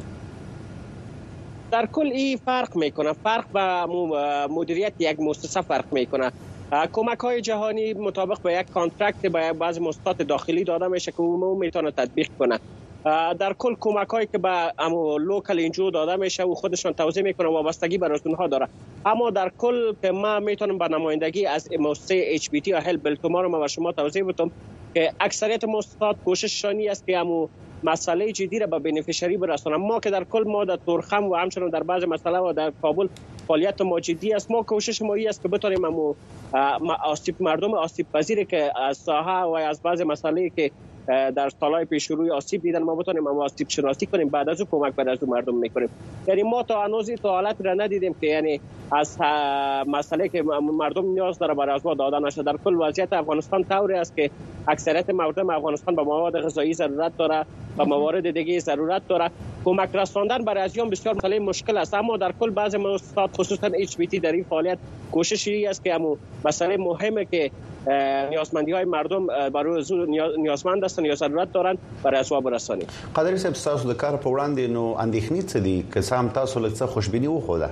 در کل این فرق میکنه، فرق با مدیریت یک مؤسسه فرق میکنه. کمک‌های جهانی مطابق به یک کانترکت به بعضی مؤسسات داخلی داده میشه که اون میتونه تطبیق کنه. در کل کمک‌هایی که به لوکال اینجا داده میشه و خودشون توضیح میکنه وابستگی به رسونها داره. اما در کل که ما میتونم به نمایندگی از مؤسسه HBT یا هلپ بلتومار ما و شما توضیح بدم که اکثریت مؤسسات کوشششانی است که مسئله جدی را به بینیفیشری برسانم. ما که در کل ما در تورخم و همچنان در بعض مسئله و در کابل فعالیت ما جدی است. ما کوشش ما است که بتونیم مردم آسیب پذیر که از ساحه و از بعض مسئله که در سالهای پیش روی آسیب دیدن ما بتونیم آسیب شناسی کنیم، بعد از اون کمک به از مردم میکنیم. یعنی ما تا هنوز تا حالت را ندیدیم که یعنی از مسئله که مردم نیاز داره برای از ما داده نشه. در کل وضعیت افغانستان طوری است که اکثریت مردم افغانستان به مواد غذایی ضرورت داره و موارد دیگه ضرورت داره. کمک رساندن برای ازیان بسیار مسئله مشکل است، اما در کل بعضی مؤسسات خصوصا HBT در این فعالیت کوششی است که مسئله مهمه که نیازمندی‌های مردم برای نیازمند هستند یا ضرورت دارند برای اسوا برساني. قادری صاحب، تاسو د کار په وړاندې نو اندېښنې څه دي که سم تاسو لږ څه خوشبیني وخوده؟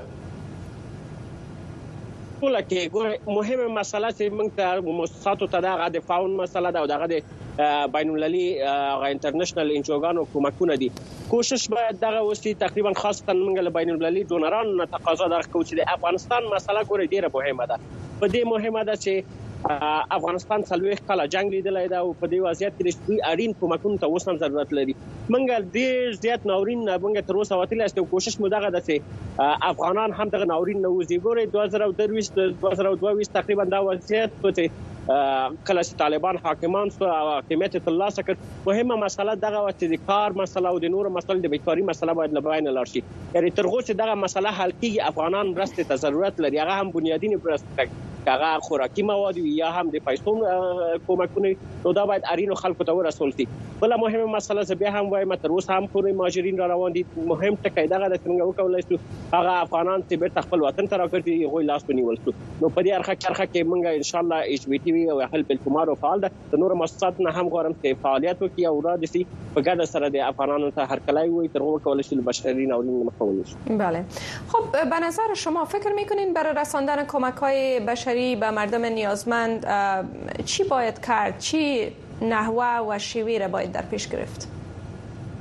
ټول کې مهمه مسله چې موږ ته مؤسساتو ته دغه د فاون مسله ده او دغه د بین المللي او انټرنیشنل انجوګانو کومکونه دي. کوشش باید دغه وسی تقریبا خاصتا موږ له بین المللي ډونرانو تقاضا درکو چې د افغانستان مسله ګوري ډیره مهمه ده. په دې مهمه ده چې افغانستان څلويخ کاله جنگ لیدلای دا او په دې وضعیت کې دوی اړین کومکونو ته اوس هم ضرورت لري. منګل ډیر زیات ناورین نه منګ تر اوسه وتلی است. کوشش مو دغه ده چې افغانان هم دغه ناورین نه وزي. ګوري 2022 تقریبا دا وضعیت ته کله چې طالبان حاکمان سو او حاکمیت ترلاسه کړ، مهمه مسله دغه و چې د کار مسله او د نور مسله د بیکاری مسله باید لباین لاړ شي. یعنی تر اوسه دغه مسله حل کیږي. افغانان مرستې ته ضرورت لري، هغه هم بنیادی مرستې هغه خوراکي مواد یا هم د پیسو کومکونه نو دا باید اړینو خلکو ته ورسول شي. بل مهمه مسله زه به هم وایم تر اوسه هم پورې مهاجرین را روان دي. مهم ټکی دغه د څنګه وکولای شو هغه افغانان چې به خپل وطن ته راکړي غوي لاس ونیول شو. نو په دې اړخه کې موږ ان شاء الله HBT او هلپ بلتومار فعال ده. د نور مؤسسات نه هم غواړم چې فعالیت وکړي او را دي په ګډه سره د افغانانو ته هرکلی وي تر هغه کولای شي بشري ناورین مخاوني شي. بله. خب به نظر شما فکر میکنین برای رساندن کمک‌های بشری به مردم نیازمند چی باید کرد؟ چی نحوه و شیوه را باید در پیش گرفت؟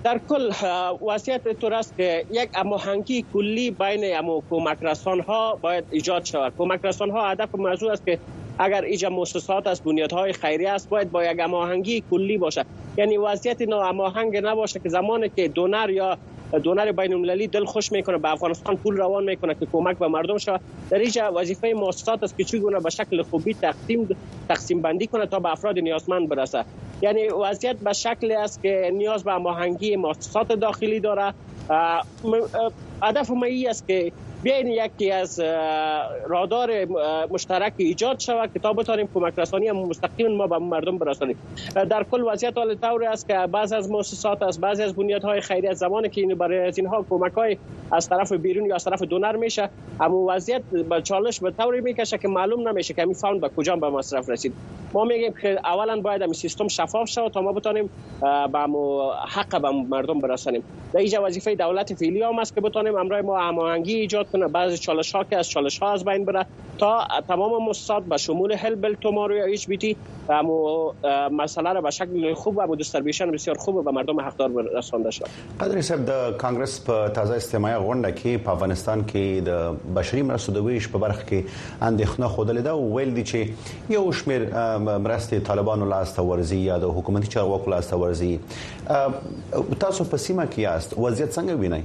در کل وضعیت طور است که یک هماهنگی کلی بین کمک رسان‌ها باید ایجاد شود. کمک رسان‌ها هدف موضوع است که اگر ایجا مؤسسات است، بنیادهای خیریه است، باید با یک هماهنگی کلی باشد. یعنی وضعیت ناهماهنگ نباشه که زمانی که دونر بین المللی دل خوش میکنه به افغانستان پول روان میکنه که کمک به مردم شود، در اینجا وظیفه مؤسسات است که چگونه به شکل خوبی تقسیم بندی کنه تا به افراد نیازمند برسه. یعنی وضعیت به شکلی است که نیاز به هماهنگی مؤسسات داخلی داره. هدف ما این است که بیاین یکی از رادار مشترک ایجاد شود که تا بتوانیم کمک رسانی مستقیم ما به مردم برسانیم. در کل وضعیت حال طوری است که بعضی از مؤسسات است، بعضی از بنیادهای خیریه زمانی که برای از اینها کمک‌های از طرف بیرون یا از طرف دونر میشه، اما وضعیت به چالش به طوری میکشه که معلوم نمیشه که این فاند به کجا به مصرف رسید. ما میگیم که اولا باید این سیستم شفاف شود تا ما بتونیم به حق به مردم برسانیم. در اینجا وظیفه دولت فعلی هم است که بتونیم امروز ما هماهنگی ایجاد کنه، بعضی چالش‌ها که از چالش‌ها از بین بره تا تمام مؤسسات به شمول هلبل تومارو یا ایچ بی تی مسئله را به شکل خوب و دیستریبیوشن بسیار خوب به مردم حقدار رسانده شود. قدر صاحب د کانګرس په تازه استماعي غونډه کې په افغانستان کې د بشري مرستو د ویش په برخه کې اندېښنه خوده ده او ویل دي چې یو شمېر مرستې طالبانو لاسته ورځي یا د حکومتي چارواکو لاسته ورځي. تاسو په سیمه کې یاست، وضعیت څنګه وینئ؟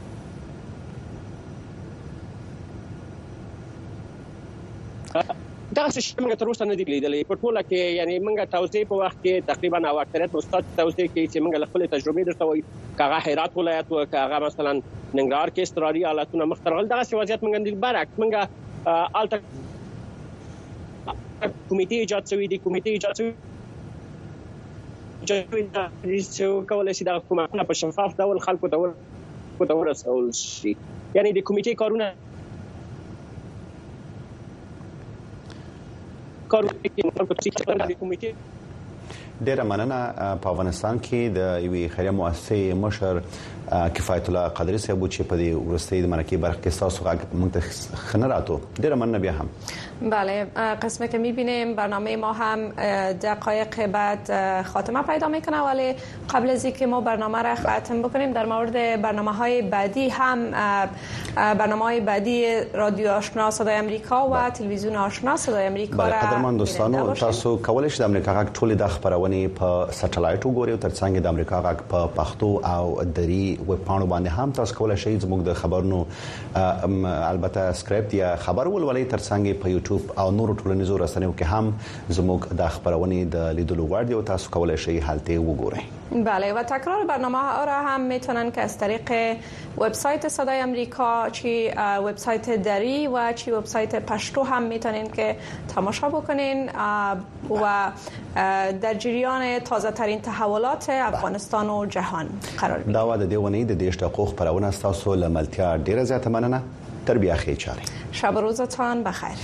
دا څه موږ تر اوسه نه دی لیدلې په ټوله کې. یعنی موږ توضیح په وخت کې تقریبا او اکثریت استاد توضیح کوي چې موږ خپل تجربه درته وایي کاغه هرات ولایت او کاغه مثلا ننګرهار کې استرالي حالتونه مختلف دا څه وضعیت موږ نه برعکس موږ الته کمیټې ایجاد شوې دي، کمیټې ایجاد شوې چې کولای شي دا کومه په شفاف ډول خلکو ته ورسول شي. یعنی د کمیټې کارونه ډیره مننه. په افغانستان کې د یوې خیریه مؤسسې مشر کفایت الله قادری صاحب چې په دې ورستۍ د مرکه برخه کې تاسو غږ موږ ته خنراتو ډیره مننه. بیا هم بله، قسمت که میبینیم برنامه ما هم دقایق بعد خاتمه پیدا میکنه، ولی قبل از اینکه ما برنامه را ختم بکنیم در مورد برنامه‌های بعدی هم برنامه‌های بعدی رادیو آشنا صدای امریکا و تلویزیون آشنا صدای امریکا را قدرمن دوستانو تاسو کولای شئ د امریکا غږ ټولې د خبرونه په سټلایټ وګورئ او ترڅنګ د امریکا غږ په پښتو او دری ویب پاڼو باندې هم تاسو کولای شئ زموږ د خبرونو البته سکرپټ یا خبر ولولئ ترڅنګ په یوټیوب او نور ټولنیزو رسنیو کې هم زموږ د خبرونه د لیدلو وړ دي او تاسو کولای شئ هلته وګورئ. بله، و تکرار برنامه ها را هم میتونن که از طریق وبسایت صدای امریکا، چی وبسایت دری و چی وبسایت پشتو هم میتونین که تماشا بکنین و در جریان تازه ترین تحولات افغانستان و جهان قرار بگیرید. دا د دیونی د دیش حقوق خبرونه تاسو لملتیا ډیره زیاته مننه. تر بیا خیر چاري. شب روزتان بخیر.